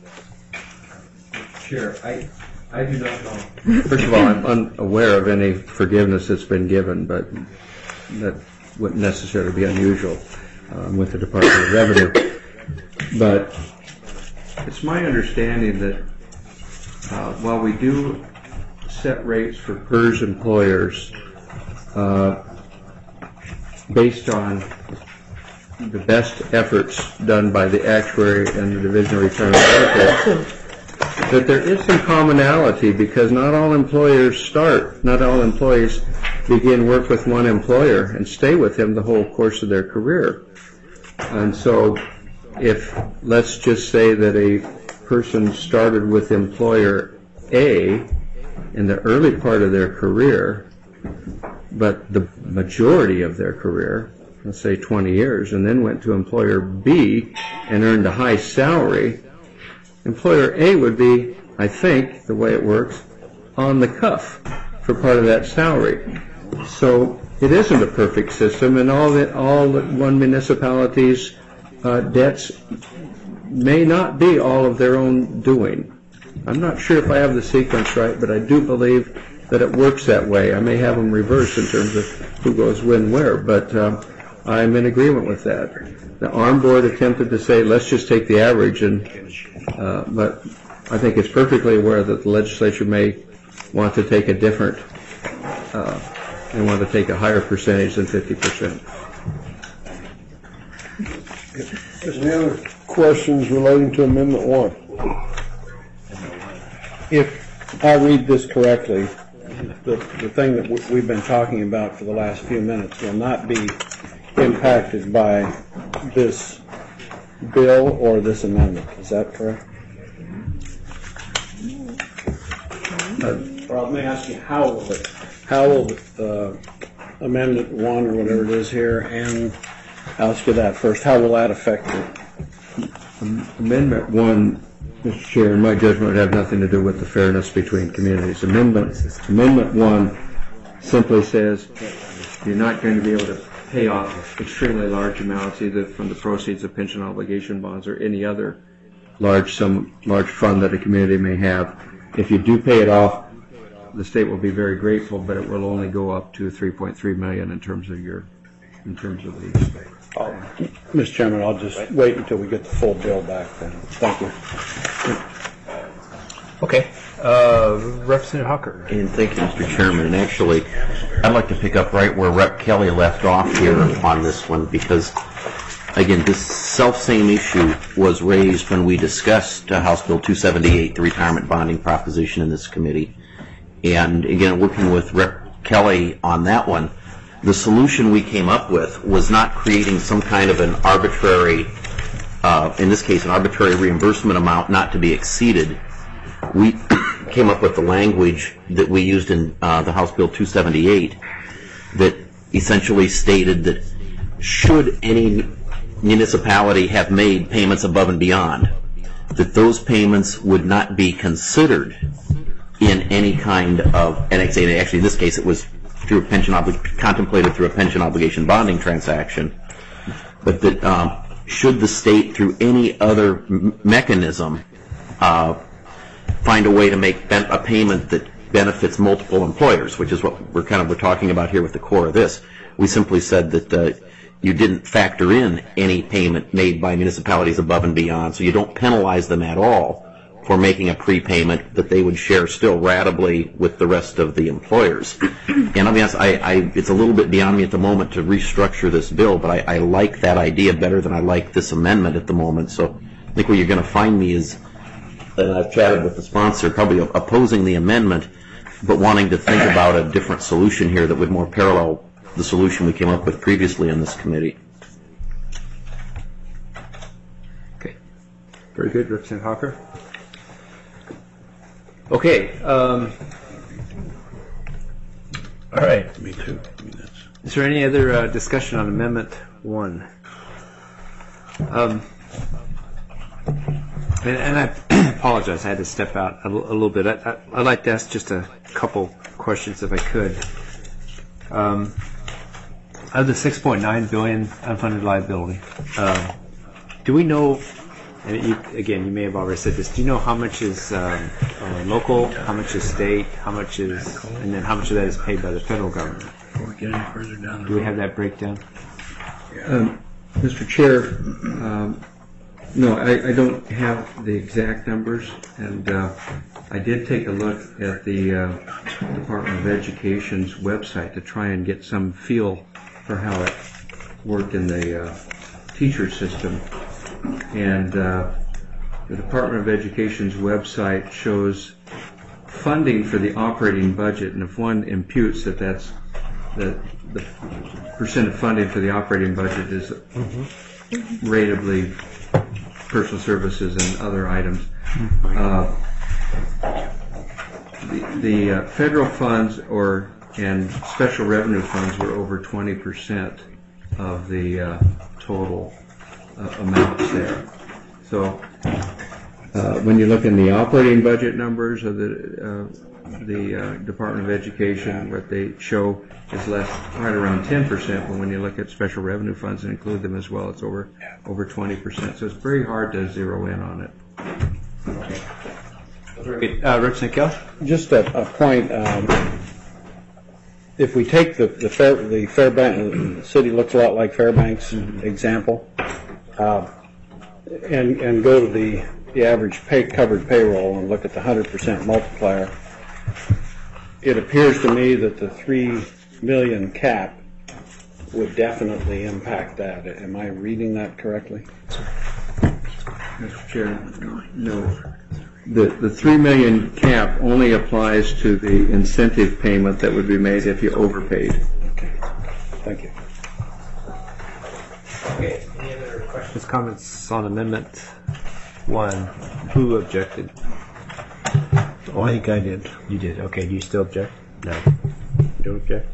S6: Sure. I do not know. First of all, I'm unaware of any forgiveness that's been given, but that wouldn't necessarily be unusual with the Department of Revenue. But it's my understanding that while we do set rates for PERS employers based on the best efforts done by the actuary and the Division of Retirement Benefits, that there is some commonality, because not all employees begin work with one employer and stay with him the whole course of their career. And so if, let's just say that a person started with employer A in the early part of their career, but the majority of their career, let's say 20 years, and then went to employer B and earned a high salary, employer A would be, I think, the way it works, on the cuff for part of that salary. So it isn't a perfect system, and all one municipality's debts may not be all of their own doing. I'm not sure if I have the sequence right, but I do believe that it works that way. I may have them reversed in terms of who goes when where, but I'm in agreement with that. The ARM board attempted to say, let's just take the average, but I think it's perfectly aware that the legislature may want to take a different, they want to take a higher percentage than 50%.
S2: Any other questions relating to Amendment 1?
S10: If I read this correctly, the thing that we've been talking about for the last few minutes will not be impacted by this bill or this amendment. Is that correct? Well, let me ask you, how will Amendment 1 or whatever it is here, and I'll ask you that first, how will that affect it?
S6: Amendment 1, Mr. Chair, in my judgment, would have nothing to do with the fairness between communities. Amendment 1 simply says you're not going to be able to pay off extremely large amounts either from the proceeds of pension obligation bonds or any other large fund that a community may have. If you do pay it off, the state will be very grateful, but it will only go up to $3.3 million in terms of the.
S10: Mr. Chairman, I'll just wait until we get the full bill back then. Thank you.
S1: Okay. Representative Hawker.
S13: And thank you, Mr. Chairman. And actually, I'd like to pick up right where Rep. Kelly left off here on this one, because, again, this self-same issue was raised when we discussed House Bill 278, the retirement bonding proposition in this committee. And, again, working with Rep. Kelly on that one, the solution we came up with was not creating some kind of an arbitrary, in this case, an arbitrary reimbursement amount not to be exceeded. We came up with the language that we used in the House Bill 278 that essentially stated that should any municipality have made payments above and beyond, that those payments would not be considered in any kind of, and actually in this case it was through a pension contemplated through a pension obligation bonding transaction, but that should the state through any other mechanism find a way to make a payment that benefits multiple employers, which is what we're talking about here with the core of this. We simply said that you didn't factor in any payment made by municipalities above and beyond, so you don't penalize them at all for making a prepayment that they would share still ratably with the rest of the employers. And I mean, it's a little bit beyond me at the moment to restructure this bill, but I like that idea better than I like this amendment at the moment. So I think where you're going to find me is, and I've chatted with the sponsor, probably opposing the amendment, but wanting to think about a different solution here that would more parallel the solution we came up with previously in this committee.
S1: Okay. Very good, Representative Hawker. Okay. All right.
S2: Me too.
S1: Is there any other discussion on Amendment 1? And I apologize, I had to step out a little bit. I'd like to ask just a couple questions if I could. Of the $6.9 billion unfunded liability, do we know, and you may have already said this, do you know how much is local, how much is state, how much is, and then how much of that is paid by the federal government?
S6: Before we get any further down.
S1: Do we have that breakdown?
S6: Mr. Chair, no, I don't have the exact numbers, and I did take a look at the Department of Education's website to try and get some feel for how it worked in the teacher system. And the Department of Education's website shows funding for the operating budget, and if one imputes that that's the percent of funding for the operating budget is ratably personal services and other items. the federal funds and special revenue funds were over 20% of the total amounts there. So when you look in the operating budget numbers of the Department of Education, what they show is right around 10%, but when you look at special revenue funds and include them as well, it's over 20%. So it's very hard to zero in on it.
S1: Rich Nikhil?
S10: Just a point. If we take the Fairbanks, the city looks a lot like Fairbanks example, and go to the average covered payroll and look at the 100% multiplier, it appears to me that the $3 million cap would definitely impact that. Am I reading that correctly?
S6: Mr. Chair, no. The $3 million cap only applies to the incentive payment that would be made if you overpaid.
S10: Okay. Thank you.
S1: Okay. Any other questions, comments on Amendment 1? Who objected?
S9: Oh, I think I did.
S1: You did. Okay. Do you still object? No. You don't object?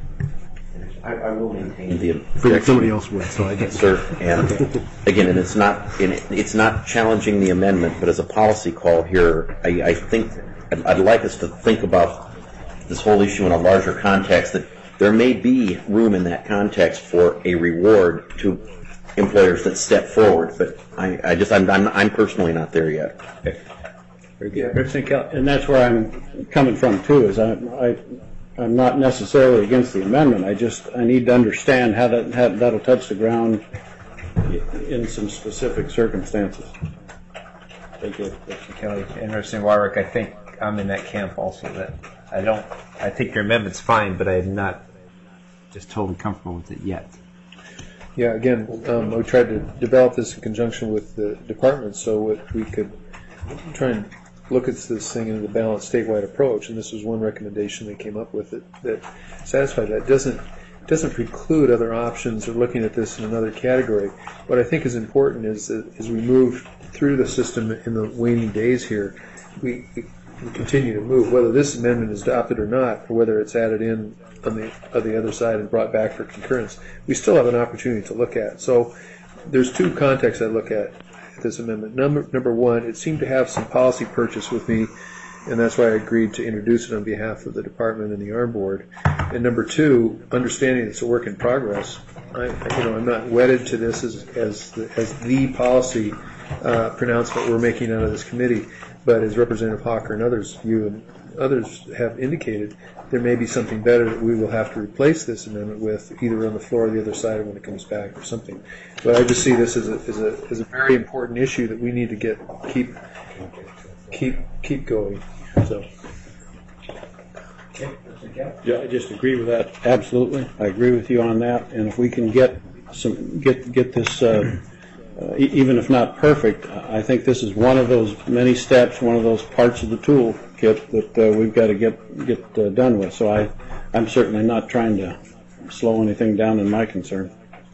S13: I will maintain the
S9: But somebody else would, so I guess.
S13: Sir, and again, and it's not challenging the amendment, but as a policy call here, I think I'd like us to think about this whole issue in a larger context. That there may be room in that context for a reward to employers that step forward, but I'm personally not there yet.
S1: Okay. Very good.
S10: And that's where I'm coming from too. Is I'm not necessarily against the amendment. I need to understand how that'll touch the ground in some specific circumstances.
S1: Thank you, Mr. Kelly. And Representative Wyrick, I think I'm in that camp also. That I think your amendment's fine, but I'm not just totally comfortable with it yet.
S4: Yeah, again, we tried to develop this in conjunction with the department so we could try and look at this thing in the balanced statewide approach, and this was one recommendation they came up with that satisfied that. Doesn't preclude other options or looking at this in another category. What I think is important is that as we move through the system in the waning days here, we continue to move, whether this amendment is adopted or not, or whether it's added in on the other side and brought back for concurrence. We still have an opportunity to look at. So there's two contexts I look at this amendment. Number one, it seemed to have some policy purchase with me, and that's why I agreed to introduce it on behalf of the department and the ARM board. And number two, understanding it's a work in progress. I'm not wedded to this as the policy pronouncement we're making out of this committee, but as Representative Hawker and others, you and others have indicated, there may be something better that we will have to replace this amendment with, either on the floor or the other side when it comes back or something. But I just see this as a very important issue that we need to keep going. So.
S10: Yeah, I just agree with that. Absolutely, I agree with you on that. And if we can get this, even if not perfect, I think this is one of those many steps, one of those parts of the toolkit that we've got to get done with. So I'm certainly not trying to slow anything down in my concern.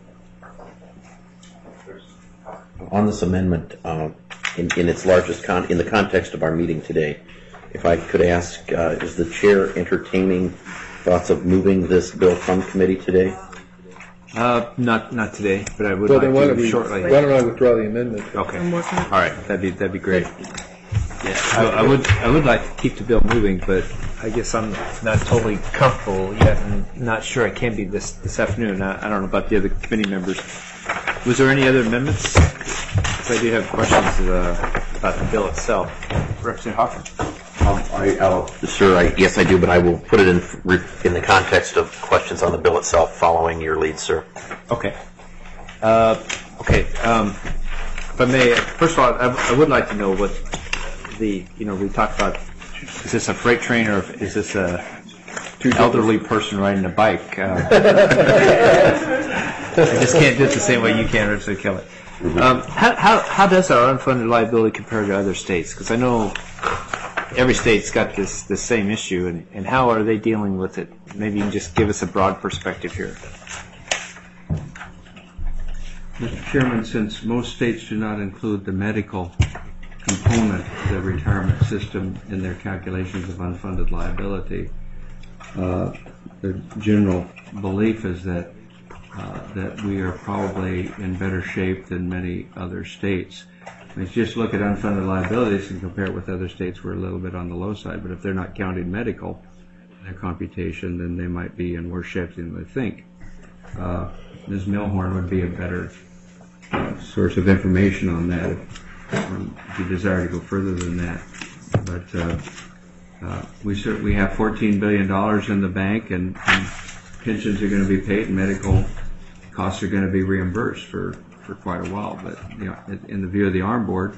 S13: On this amendment, in its largest in the context of our meeting today, if I could ask, is the chair entertaining thoughts of moving this bill from committee today?
S1: Not today, but I would
S4: well,
S1: like
S4: then
S1: to shortly.
S4: Why don't I withdraw the amendment?
S1: Okay. All right. That'd be great. Yeah, I would like to keep the bill moving, but I guess I'm not totally comfortable yet, and not sure I can be this afternoon. I don't know about the other committee members. Was there any other amendments? Because I do have questions about the bill itself. Representative Hawker.
S13: Yes, I do, but I will put it in the context of questions on the bill itself following your lead, sir.
S1: Okay. If I may, first of all, I would like to know what we talked about, is this a freight train or is this a elderly person riding a bike? I just can't do it the same way you can, Representative Kelly. How does our unfunded liability compare to other states? Because I know every state's got this same issue, and how are they dealing with it? Maybe you can just give us a broad perspective here.
S6: Mr. Chairman, since most states do not include the medical component the retirement system in their calculations of unfunded liability. The general belief is that we are probably in better shape than many other states. I mean, just look at unfunded liabilities and compare it with other states. We're a little bit on the low side, but if they're not counting medical in their computation, then they might be in worse shape than they think. Ms. Milhorn would be a better source of information on that if you desire to go further than that. But we have $14 billion in the bank, and pensions are going to be paid, and medical costs are going to be reimbursed for quite a while. But in the view of the ARM board,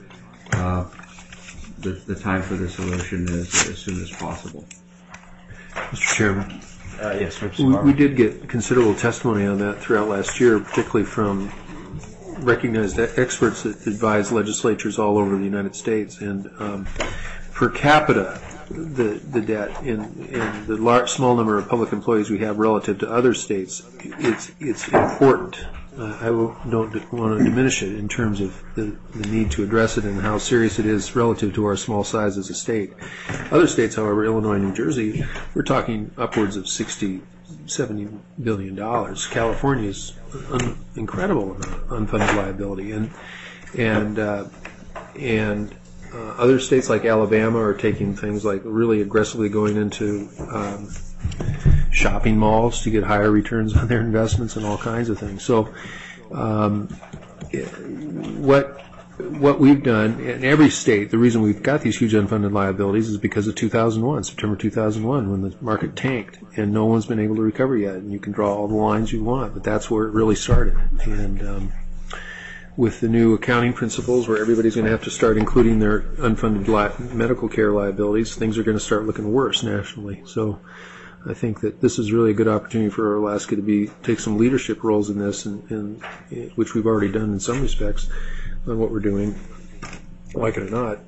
S6: the time for the solution is as soon as possible.
S4: Mr. Chairman.
S1: Yes,
S4: we did get considerable testimony on that throughout last year, particularly from recognized experts that advise legislatures all over the United States. And per capita, the debt in the small number of public employees we have relative to other states, it's important. I don't want to diminish it in terms of the need to address it and how serious it is relative to our small size as a state. Other states, however, Illinois, New Jersey, we're talking upwards of $60, $70 billion. California is incredible unfunded liability, and other states like Alabama are taking things like really aggressively going into shopping malls to get higher returns on their investments and all kinds of things. So what we've done in every state, the reason we've got these huge unfunded liabilities is because of 2001, September 2001, when the market tanked and no one's been able to recover yet. And you can draw all the lines you want, but that's where it really started. And with the new accounting principles where everybody's going to have to start including their unfunded medical care liabilities, things are going to start looking worse nationally. So I think that this is really a good opportunity for Alaska to take some leadership roles in this, and which we've already done in some respects on what we're doing, like it or not.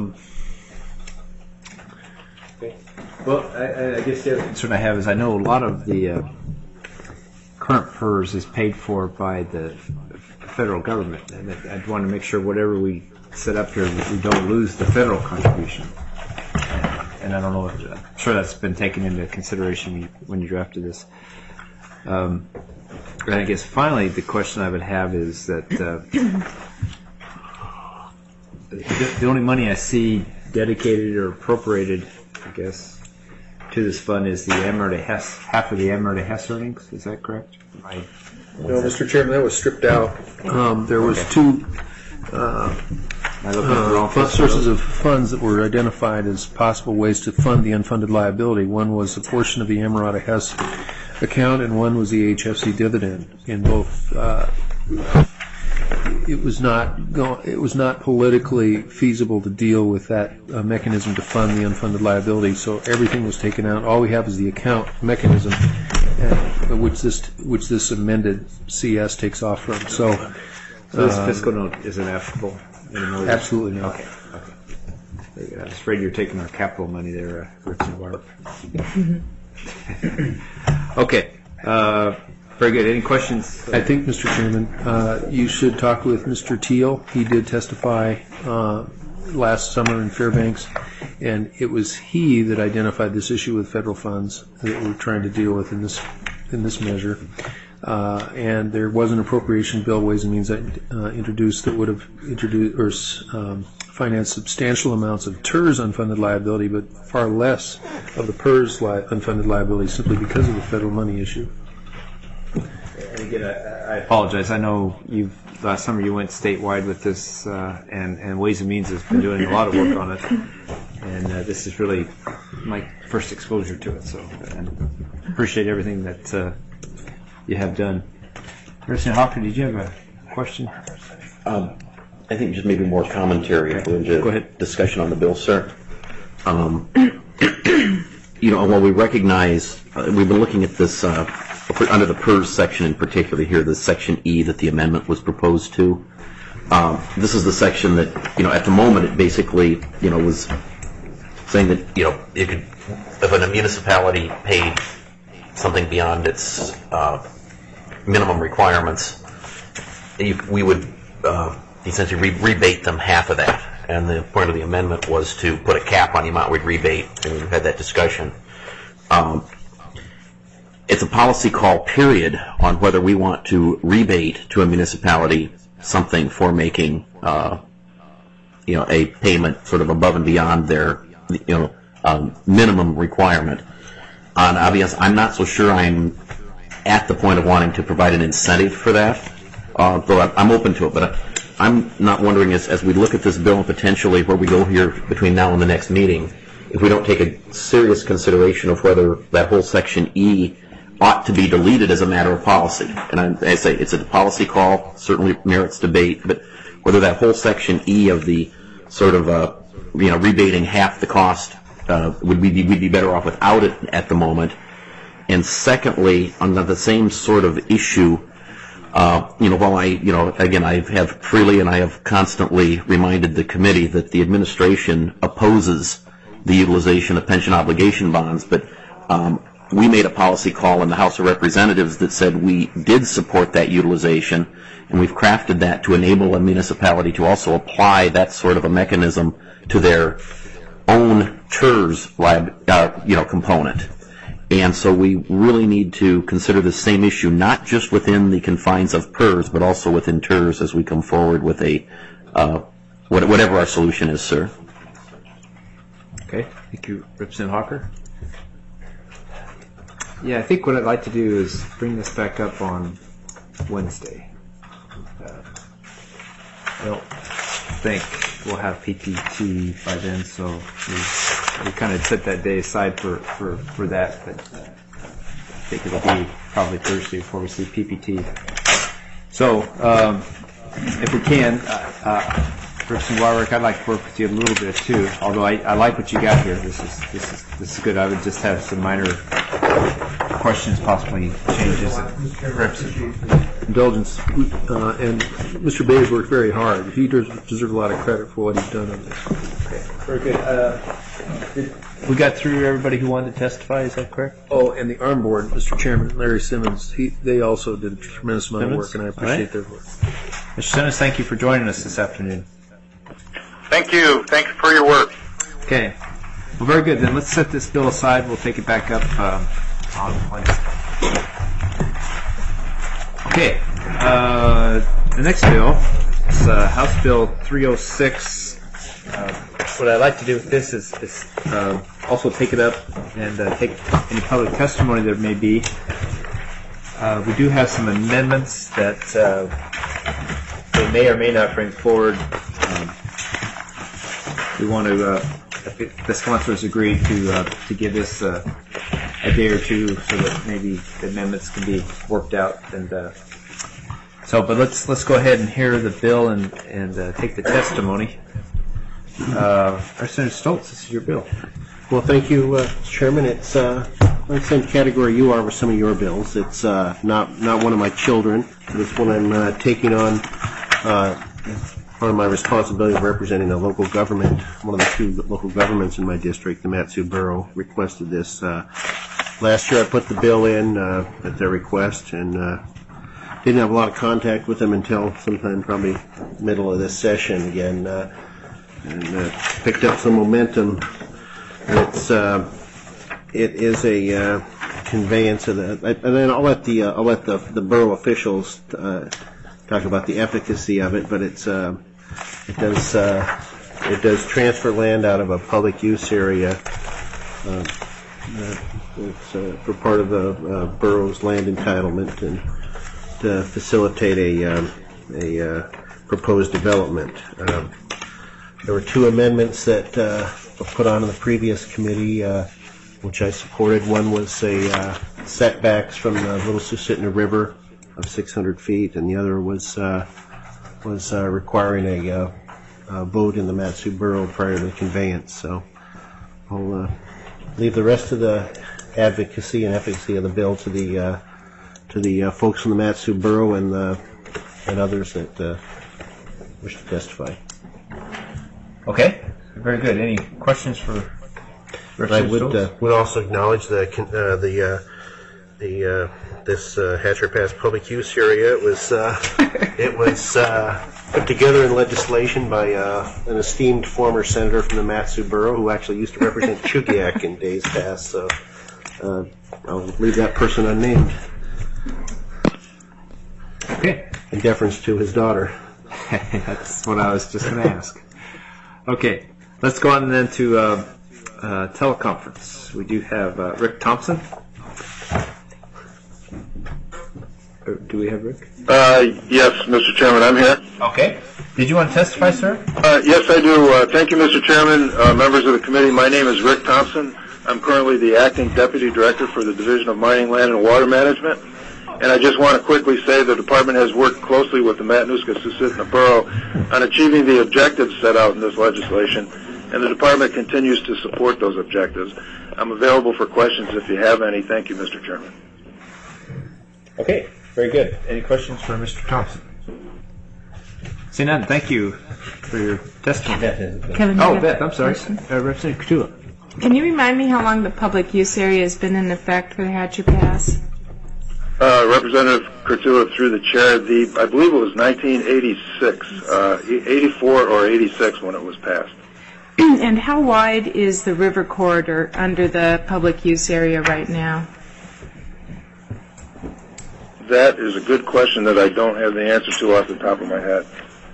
S1: Well, I guess the other concern I have is I know a lot of the current PERS is paid for by the federal government, and I'd want to make sure whatever we set up here, we don't lose the federal contribution. And I don't know, I'm sure that's been taken into consideration when you drafted this. And I guess finally the question I would have is that the only money I see dedicated or appropriated, I guess, to this fund is the Hess, half of the Amerda Hess earnings. Is that correct?
S4: No, Mr. Chairman, that was stripped out. There was two sources of funds that were identified as possible ways to fund the unfunded liability. One was a portion of the Amerada Hess account, and one was the HFC dividend. In both, it was not politically feasible to deal with that mechanism to fund the unfunded liability. So everything was taken out. All we have is the account mechanism, which this amended CS takes off from. So
S1: this fiscal note isn't applicable anymore?
S4: Absolutely not.
S1: Okay. Very good. I was afraid you were taking our capital money there, Rich and Barb. Okay. Very good. Any questions?
S4: I think, Mr. Chairman, you should talk with Mr. Teal. He did testify last summer in Fairbanks, and it was he that identified this issue with federal funds that we're trying to deal with in this measure. And there was an appropriation bill, Ways and Means, that introduced that would have introduced or financed substantial amounts of TERS unfunded liability, but far less of the PERS unfunded liability, simply because of the federal money issue.
S1: And again, I apologize. I know last summer you went statewide with this, and Ways and Means has been doing a lot of work on it. And this is really my first exposure to it. So, and appreciate everything that you have done. President Hawker, did you have a question?
S13: I think just maybe more commentary into discussion on the bill, sir. While we recognize, we've been looking at this under the PERS section in particular here, the Section E that the amendment was proposed to. This is the section that, at the moment it basically, was saying that, it could, if a municipality paid something beyond its minimum requirements, we would essentially rebate them half of that. and the point of the amendment was to put a cap on the amount we'd rebate, and we've had that discussion. It's a policy call, period, on whether we want to rebate to a municipality something for making, a payment sort of above and beyond their, minimum requirement. And obviously, I'm not so sure I'm at the point of wanting to provide an incentive for that, though I'm open to it. But I'm not wondering, as we look at this bill and potentially where we go here between now and the next meeting, if we don't take a serious consideration of whether that whole section E ought to be deleted as a matter of policy. And I say it's a policy call, certainly merits debate, but whether that whole section E of the sort of rebating half the cost, we'd be better off without it at the moment. And secondly, on the same sort of issue, while I have freely and I have constantly reminded the committee that the administration opposes the utilization of pension obligation bonds, but we made a policy call in the House of Representatives that said we did support that utilization, and we've crafted that to enable a municipality to also apply that sort of a mechanism to their own TERS component. And so we really need to consider the same issue, not just within the confines of PERS, but also within TERS as we come forward with a whatever our solution is, sir.
S1: Okay, thank you, Representative Hawker. Yeah, I think what I'd like to do is bring this back up on Wednesday. I don't think we'll have PPT by then, so we kind of set that day aside for that, but I think it'll be probably Thursday before we see PPT. So, if we can, Representative Wyrick, I'd like to work with you a little bit too. Although I like what you got here. This is good. I would just have some minor questions, possibly changes.
S4: Indulgence, and Mr. Bayes worked very hard. He deserves a lot of credit for what he's done on this.
S1: Okay, very good. We got through everybody who wanted to testify. Is that correct?
S4: Oh, and the ARM board, Mr. Chairman, Larry Simmons. They also did a tremendous amount of work, and I appreciate their work.
S1: Mr. Simmons, thank you for joining us this afternoon.
S5: Thank you. Thank you for your work.
S1: Okay. Well, very good. Then let's set this bill aside. We'll take it back up on Wednesday. Okay. The next bill is House Bill 306. What I'd like to do with this is also take it up and take any public testimony there may be. We do have some amendments that they may or may not bring forward. We want to, if the sponsors agree to give this a day or two so that maybe the amendments can be worked out. And but let's go ahead and hear the bill and take the testimony. Representative Stoltz, this is your bill.
S14: Well, thank you, Mr. Chairman. It's on the same category you are with some of your bills. It's not one of my children, but it's one I'm taking on. Part of my responsibility of representing a local government, one of the two local governments in my district, the Mat-Su Borough, requested this. Last year I put the bill in at their request and didn't have a lot of contact with them until sometime probably middle of this session again, and picked up some momentum. It is a conveyance of the, and then I'll let the borough officials talk about the efficacy of it, but it does transfer land out of a public use area. It's for part of the borough's land entitlement and to facilitate a proposed development. There were two amendments that were put on in the previous committee, which I supported. One was setbacks from the Little Susitna River of 600 feet, and the other was requiring a vote in the Mat-Su Borough prior to the conveyance. So I'll leave the rest of the advocacy and efficacy of the bill to the folks from the Mat-Su Borough and others that wish to testify.
S1: Okay, very good. Any questions for
S14: I would also acknowledge the this Hatcher Pass public use area. It was put together in legislation by an esteemed former senator from the Mat-Su borough who actually used to represent Chugiak in days past. So I'll leave that person unnamed.
S1: Okay.
S14: In deference to his daughter.
S1: That's what I was just going to ask. Okay, let's go on then to teleconference. We do have Rick Thompson. Do we have Rick?
S15: Yes, Mr. Chairman, I'm here.
S1: Okay. Did you want to testify, sir?
S15: Yes, I do. Thank you, Mr. Chairman, members of the committee. My name is Rick Thompson. I'm currently the Acting Deputy Director for the Division of Mining, Land, and Water Management. And I just want to quickly say the department has worked closely with the Matanuska-Susitna Borough on achieving the objectives set out in this legislation, and the department continues to support those objectives. I'm available for questions if you have any. Thank you, Mr. Chairman.
S1: Okay, very good. Any questions for Mr. Thompson? See none. Thank you for your testimony.
S11: Kevin,
S1: Beth, I'm sorry. Representative Cotulla.
S11: Can you remind me how long the public use area has been in effect for the Hatcher Pass?
S15: Representative Cotulla, through the chair, I believe it was 1986, 84 or 86 when it was passed.
S11: And how wide is the river corridor under the public use area right now?
S15: That is a good question that I don't have the answer to off the top of my head.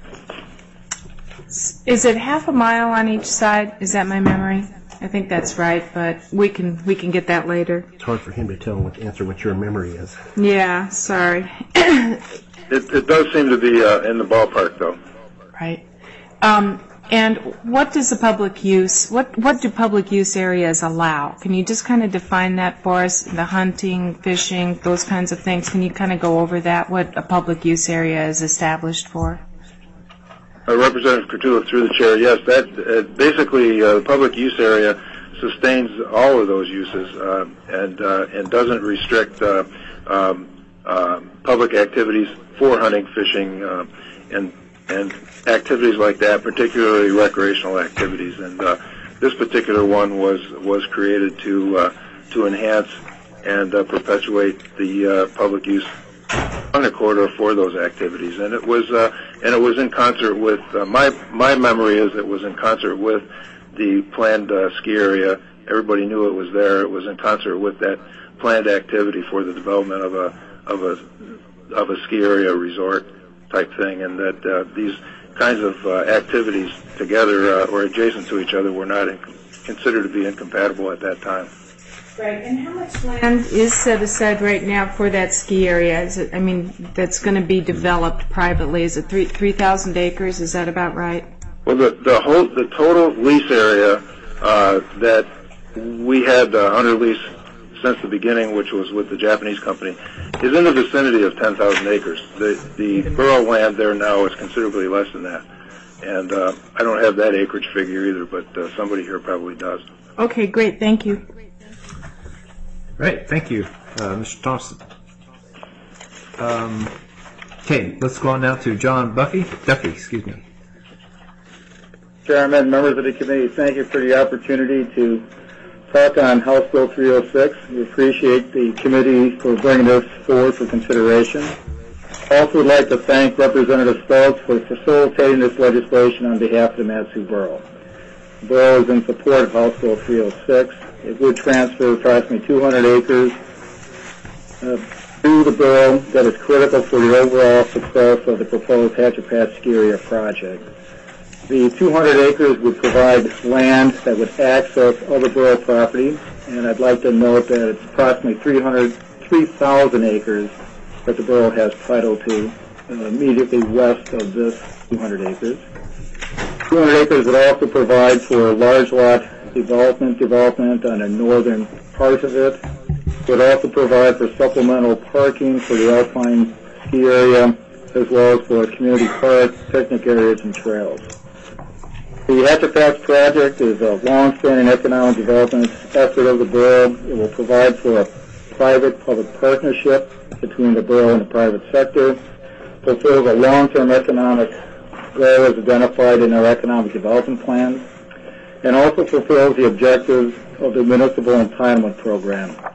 S11: Is it half a mile on each side? Is that my memory? I think that's right, but we can get that later.
S14: It's hard for him to answer what your memory is.
S11: Yeah, sorry.
S15: It does seem to be in the ballpark, though.
S11: Right. And what does the public use? What do public use areas allow? Can you just kind of define that for us? The hunting, fishing, those kinds of things. Can you kind of go over that? What a public use area is established for?
S15: Representative Cotulla, through the chair, yes, that basically the public use area sustains all of those uses and doesn't restrict public activities for hunting, fishing, and activities like that, particularly recreational activities. And this particular one was created to enhance and perpetuate the public use on the corridor for those activities, and it was in concert with my memory is it was in concert with the planned ski area. Everybody knew it was there. It was in concert with that planned activity for the development of a ski area resort type thing, and that these kinds of activities together or adjacent to each other were not considered to be incompatible at that time.
S11: Right, and how much land is set aside right now for that ski area? Is it, that's going to be developed privately? Is it 3,000 acres? Is that about right?
S15: Well, the total lease area that we had under lease since the beginning, which was with the Japanese company, is in the vicinity of 10,000 acres. The borough land there now is considerably less than that, and I don't have that acreage figure either, but somebody here probably does.
S11: Okay, great, thank you.
S1: Right, thank you, Mr. Thompson. Okay, let's go on now to John Duffy, excuse me.
S16: Chairman, members of the committee, thank you for the opportunity to talk on House Bill 306. We appreciate the committee for bringing this forward for consideration. I also would like to thank Representative Stokes for facilitating this legislation on behalf of the Mat-Su Borough. The borough is in support of House Bill 306. It would transfer approximately 200 acres to the borough that is critical for the overall success of the proposed Hatcher Pass ski area project. The 200 acres would provide land that would access other borough property, and I'd like to note that it's approximately 3,000 acres that the borough has title to immediately west of this 200 acres. 200 acres would also provide for a large lot development on the northern part of it. It would also provide for supplemental parking for the alpine ski area, as well as for community parks, picnic areas, and trails. The Hatcher Pass project is a long-standing economic development effort of the borough. It will provide for a private-public partnership between the borough and the private sector, fulfills a long-term economic goal as identified in our economic development plans, and also fulfills the objectives of the municipal entitlement program.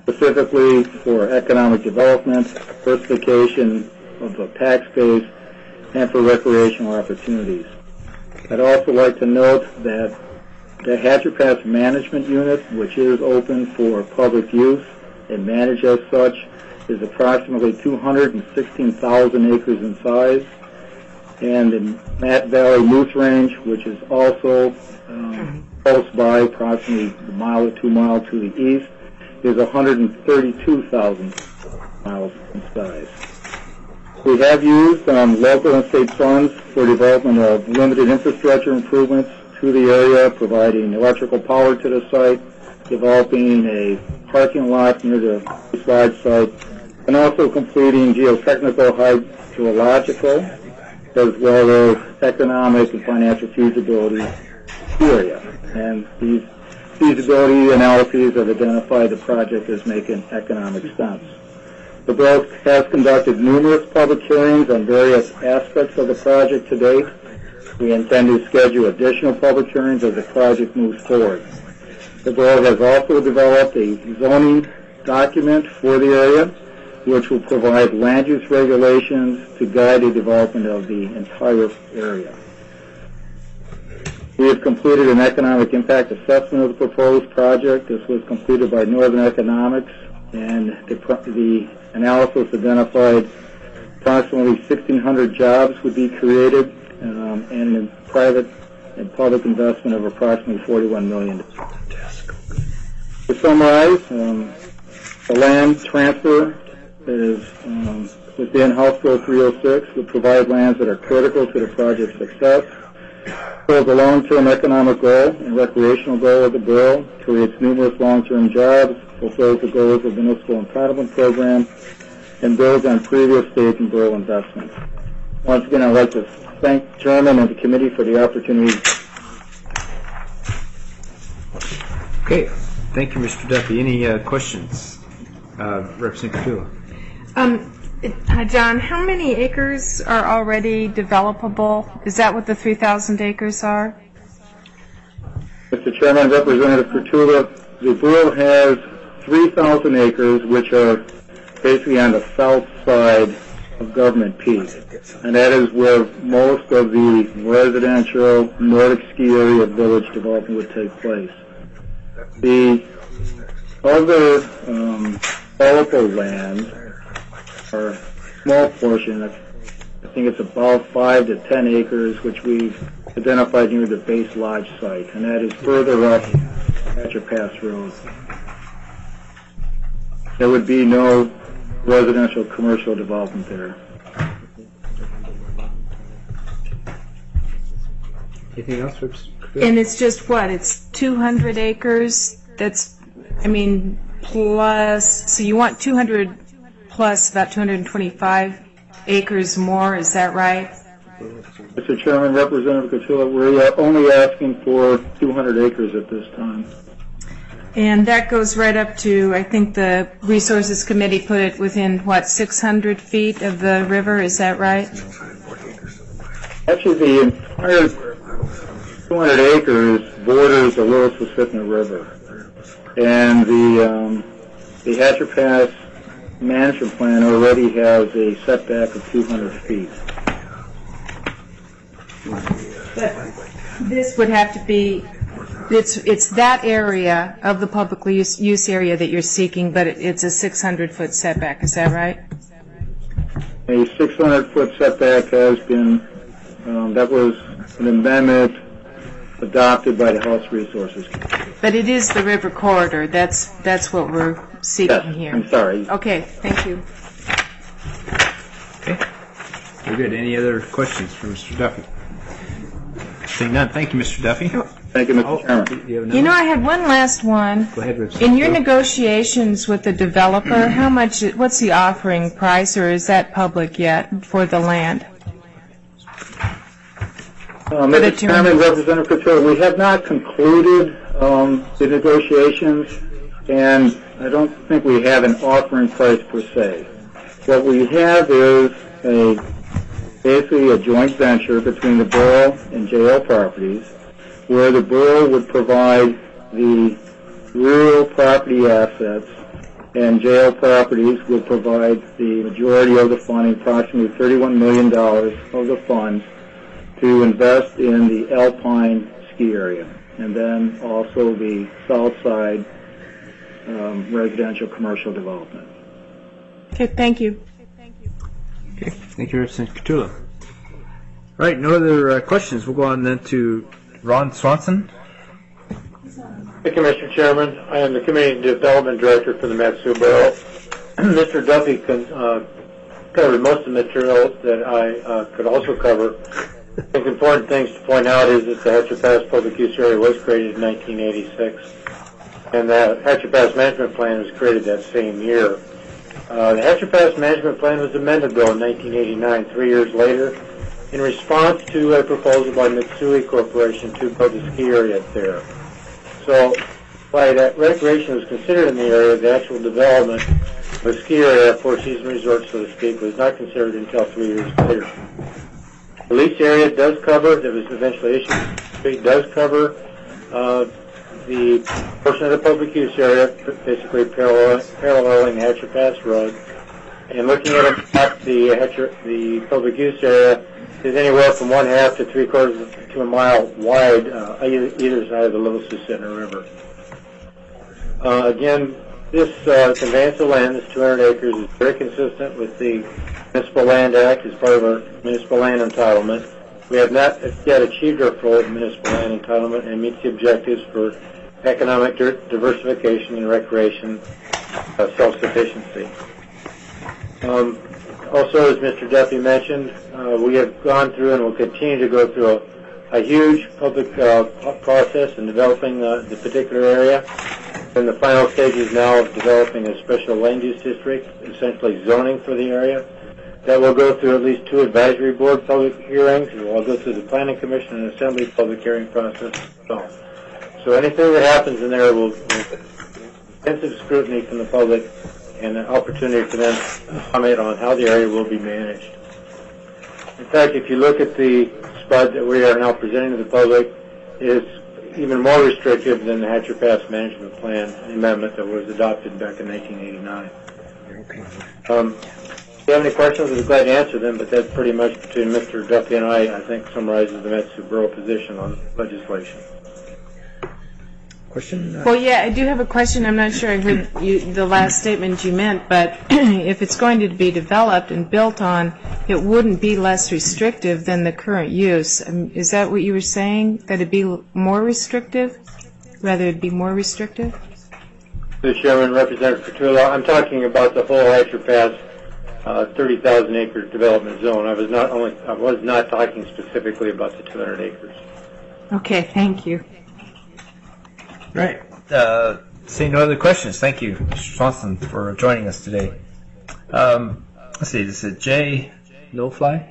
S16: specifically for economic development, diversification of the tax base, and for recreational opportunities. I'd also like to note that the Hatcher Pass Management Unit, which is open for public use and managed as such, is approximately 216,000 acres in size. And the Matt Valley Moose Range, which is also close by, approximately a mile or 2 miles to the east, is 132,000 miles in size. We have used local and state funds for development of limited infrastructure improvements to the area, providing electrical power to the site, developing a parking lot near the slide site, and also completing geotechnical, hydrological, as well as economic and financial feasibility area. And these feasibility analyses have identified the project as making economic sense. The borough has conducted numerous public hearings on various aspects of the project to date. We intend to schedule additional public hearings as the project moves forward. The borough has also developed a zoning document for the area, which will provide land use regulations to guide the development of the entire area. We have completed an economic impact assessment of the proposed project. This was completed by Northern Economics, and the analysis identified approximately 1,600 jobs would be created, and in private and public investment of approximately $41 million. To summarize, the land transfer that is within House Bill 306 would provide lands that are critical to the project's success, fulfills the long-term economic goal and recreational goal of the bill, creates numerous long-term jobs, fulfills the goals of the municipal entitlement program, and builds on previous state and borough investments. Once again, I'd like to thank the Chairman and the committee for the opportunity.
S1: Okay, thank you, Mr. Duffy. Any questions? Representative Kula.
S11: John, how many acres are already developable? Is that what the 3,000 acres are?
S16: Mr. Chairman, Representative Kurtula, the borough has 3,000 acres, which are basically on the south side of Government Peak, and that is where most of the residential Nordic ski area village development would take place. The other developable land are a small portion, I think it's about 5 to 10 acres, which we've identified near the base lodge site, and that is further up Hatcher Pass Road. There would be no residential commercial development there.
S1: Anything else?
S11: And it's just what? It's 200 acres? That's, I mean, plus, so you want 200 plus about 225 acres more, is that right?
S16: Mr. Chairman, Representative Kurtula, we're only asking for 200 acres at this time.
S11: And that goes right up to, I think the Resources Committee put it within, what, 600 feet of the river, is that right?
S16: Actually, the entire 200 acres borders the Lewis-Wassitna River. And the Hatcher Pass management plan already has a setback of 200 feet.
S11: But this would have to be, it's that area of the public use area that you're seeking, but it's a 600-foot setback, is that right?
S16: A 600-foot setback has been, that was an amendment adopted by the House Resources Committee.
S11: But it is the river corridor, that's what we're seeking here.
S16: I'm sorry.
S11: Okay, thank you.
S1: Okay, very good. Any other questions for Mr. Duffy? Seeing none, thank you, Mr. Duffy.
S16: Thank you, Mr. Chairman.
S11: You know, I had one last one.
S1: Go ahead, Representative.
S11: In your negotiations with the developer, how much? What's the offering price, or is that public yet for the land?
S16: Mr. Chairman, Representative Kurtula, we have not concluded the negotiations, and I don't think we have an offering price per se. What we have is basically a joint venture between the borough and JL Properties, where the borough would provide the real property assets and jail properties will provide the majority of the funding, approximately $31 million of the funds, to invest in the Alpine ski area, and then also the South Side residential commercial development.
S11: Okay, thank you.
S1: Okay, thank you, Representative Petula. All right, no other questions. We'll go on then to Ron Swanson.
S17: Thank you, Mr. Chairman. I am the Community Development Director for the Mat-Su Borough. Mr. Duffy covered most of the material that I could also cover. I think important things to point out is that the Hatcher Pass Public Use Area was created in 1986, and the Hatcher Pass Management Plan was created that same year. The Hatcher Pass Management Plan was amended, though, in 1989, 3 years later, in response to a proposal by Mitsui Corporation to build a ski area there. So, while that recreation was considered in the area, the actual development of a ski area, Four Seasons Resort, so to speak, was not considered until 3 years later. The lease area does cover, that was eventually issued, it does cover the portion of the public use area, basically paralleling Hatcher Pass Road. And looking at a map, the public use area is anywhere from 1/2 to 3/4 to a mile wide, either side of the Little Susitna River. Again, this conveyance of land, this 200 acres, is very consistent with the Municipal Land Act as part of our municipal land entitlement. We have not yet achieved our full municipal land entitlement and meet the objectives for economic diversification and recreation self-sufficiency. Also, as Mr. Duffy mentioned, we have gone through and will continue to go through a huge public process in developing the particular area. In the final stages now of developing a special land use district, essentially zoning for the area. That will go through at least 2 advisory board public hearings. It will go through the Planning Commission and Assembly public hearing process. So anything that happens in there will intensive scrutiny from the public and an opportunity for them to comment on how the area will be managed. In fact, if you look at the spot that we are now presenting to the public, it is even more restrictive than the Hatcher Pass Management Plan amendment that was adopted back in 1989. If you have any questions, I'd be glad to answer them, but that's pretty much between Mr. Duffy and I think, summarizes the Mat-Su Borough position on legislation.
S1: Question?
S11: Well, yeah, I do have a question. I'm not sure I heard the last statement you meant, but if it's going to be developed and built on, it wouldn't be less restrictive than the current use. Is that what you were saying, that it'd be more restrictive? Rather, it'd be more restrictive?
S17: Mr. Chairman, Representative Petula, I'm talking about the whole Hatcher Pass 30,000 acre development zone. I was not talking specifically about the 200 acres.
S11: Okay, thank you.
S1: Right. Seeing no other questions, thank you, Mr. Swanson, for joining us today. Let's see, this is Jay Nofly?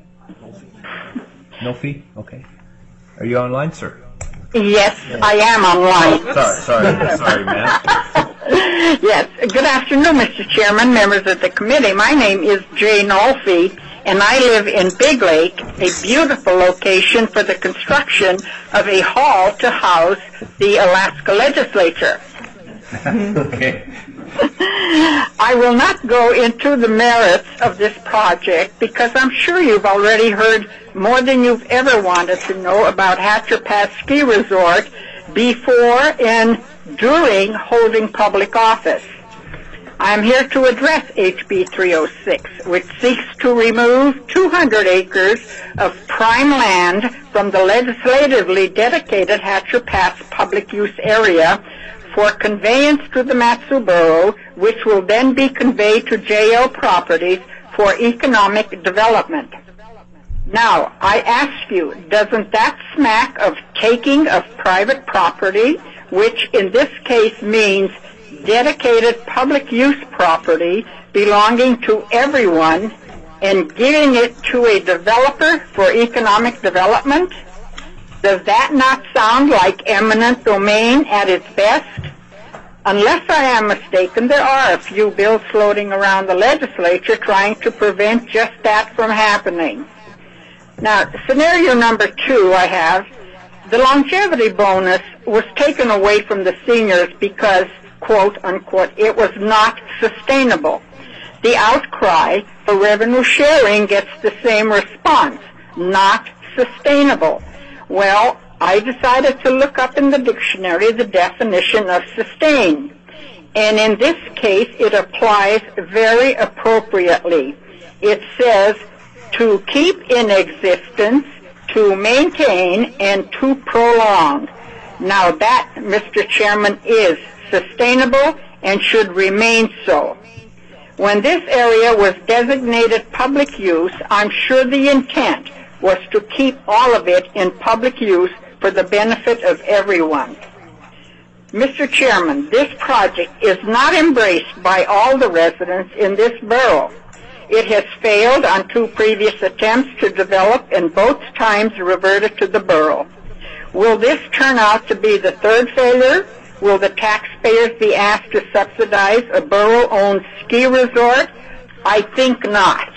S1: Nofi? Okay. Are you online, sir?
S18: Yes, I am online.
S1: Sorry, ma'am.
S18: Yes. Good afternoon, Mr. Chairman, members of the committee. My name is Jay Nolfi, and I live in Big Lake, a beautiful location for the construction of a hall to house the Alaska Legislature.
S1: Okay.
S18: I will not go into the merits of this project because I'm sure you've already heard more than you've ever wanted to know about Hatcher Pass Ski Resort before and during holding public office. I am here to address HB 306, which seeks to remove 200 acres of prime land from the legislatively dedicated Hatcher Pass public use area for conveyance to the Mat-Su Borough, which will then be conveyed to JL Properties for economic development. Now, I ask you, doesn't that smack of taking of private property, which in this case means dedicated public use property belonging to everyone, and giving it to a developer for economic development? Does that not sound like eminent domain at its best? Unless I am mistaken, there are a few bills floating around the legislature trying to prevent just that from happening. Now, scenario number 2 I have, the longevity bonus was taken away from the seniors because quote unquote, it was not sustainable. The outcry for revenue sharing gets the same response, not sustainable. Well, I decided to look up in the dictionary the definition of sustain. And in this case, it applies very appropriately. It says to keep in existence, to maintain, and to prolong. Now that, Mr. Chairman, is sustainable and should remain so. When this area was designated public use, I'm sure the intent was to keep all of it in public use for the benefit of everyone. Mr. Chairman, this project is not embraced by all the residents in this borough. It has failed on 2 previous attempts to develop and both times reverted to the borough. Will this turn out to be the 3rd failure? Will the taxpayers be asked to subsidize a borough-owned ski resort? I think not.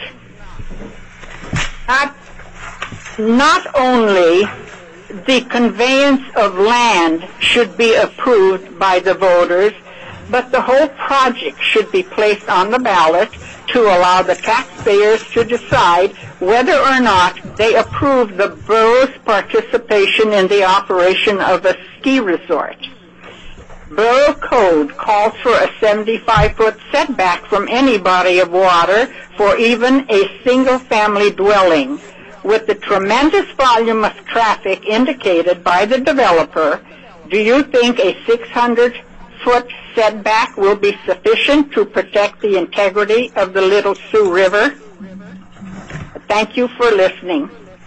S18: Not only the conveyance of land should be approved by the voters, but the whole project should be placed on the ballot to allow the taxpayers to decide whether or not they approve the borough's participation in the operation of a ski resort. Borough code calls for a 75-foot setback from any body of water for even a single-family dwelling. With the tremendous volume of traffic indicated by the developer, do you think a 600-foot setback will be sufficient to protect the integrity of the Little Sioux River? Thank you for listening.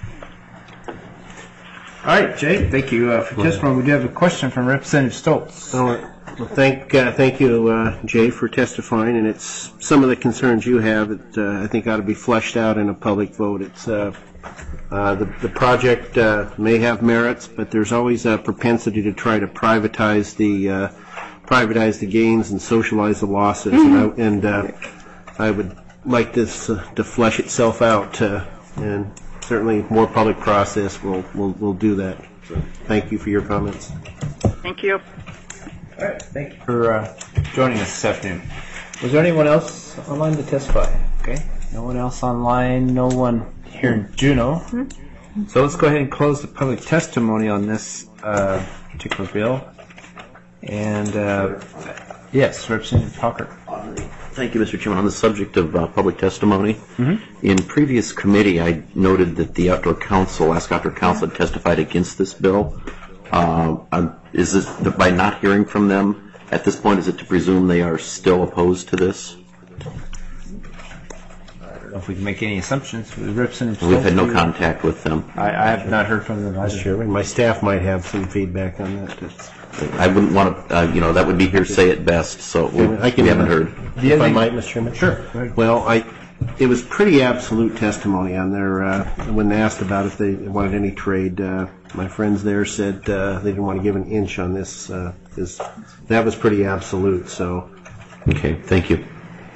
S1: All right, Jay, thank you for testimony. We do have a question from Representative Stoltz.
S14: Well, thank you, Jay, for testifying, and it's some of the concerns you have that I think ought to be fleshed out in a public vote. It's the project may have merits, but there's always a propensity to try to privatize the gains and socialize the losses, and I would like this to flesh itself out, and certainly more public process will do that. So thank you for your comments.
S18: Thank you.
S1: All right, thank you for joining us this afternoon. Was there anyone else online to testify? Okay, no one else online, no one here in Juneau. So let's go ahead and close the public testimony on this particular bill. And yes, Representative Talker.
S13: Thank you, Mr. Chairman. On the subject of public testimony, in previous committee, I noted that the Alaska Outdoor Council had testified against this bill. Is this, by not hearing from them at this point, is it to presume they are still opposed to this?
S1: I don't know if we can make any assumptions. Representative
S13: We've had no contact with them.
S1: I have not heard from them either.
S14: Sure, my staff might have some feedback on that.
S13: I wouldn't want to, that would be hearsay at best, so we haven't heard.
S14: If I might, Mr. Chairman?
S1: Sure.
S14: Well, it was pretty absolute testimony on there. When asked about if they wanted any trade, my friends there said they didn't want to give an inch on this. That was pretty absolute. So,
S13: okay, thank you.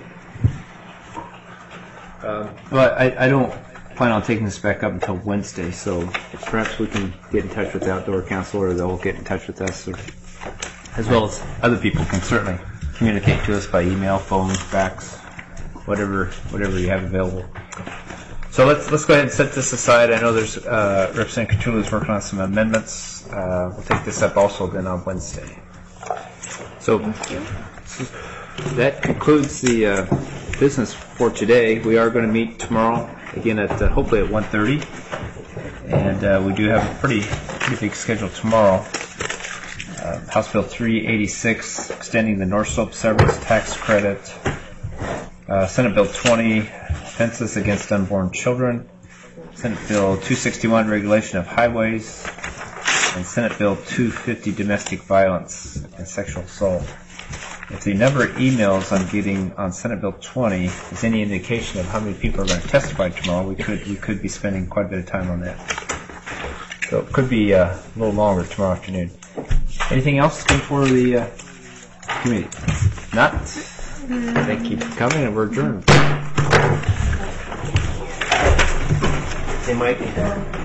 S1: Well, I don't plan on taking this back up until Wednesday, so perhaps we can get in touch with the Outdoor Council, or they'll get in touch with us, as well as other people can certainly communicate to us by email, phone, fax, whatever you have available. So let's go ahead and set this aside. I know there's Representative Catula is working on some amendments. We'll take this up also then on Wednesday. So that concludes the business for today. We are going to meet tomorrow again at hopefully at 1:30, and we do have a pretty big schedule tomorrow. House Bill 386, extending the North Slope severance tax credit. Senate Bill 20, Offenses Against Unborn Children. Senate Bill 261, Regulation of Highways. And Senate Bill 250, Domestic Violence and Sexual Assault. If the number of emails I'm getting on Senate Bill 20 is any indication of how many people are going to testify tomorrow, we could be spending quite a bit of time on that. So it could be a little longer tomorrow afternoon. Anything else before the committee? Not? Thank you for coming, and we're adjourned.
S14: Hey, Mike.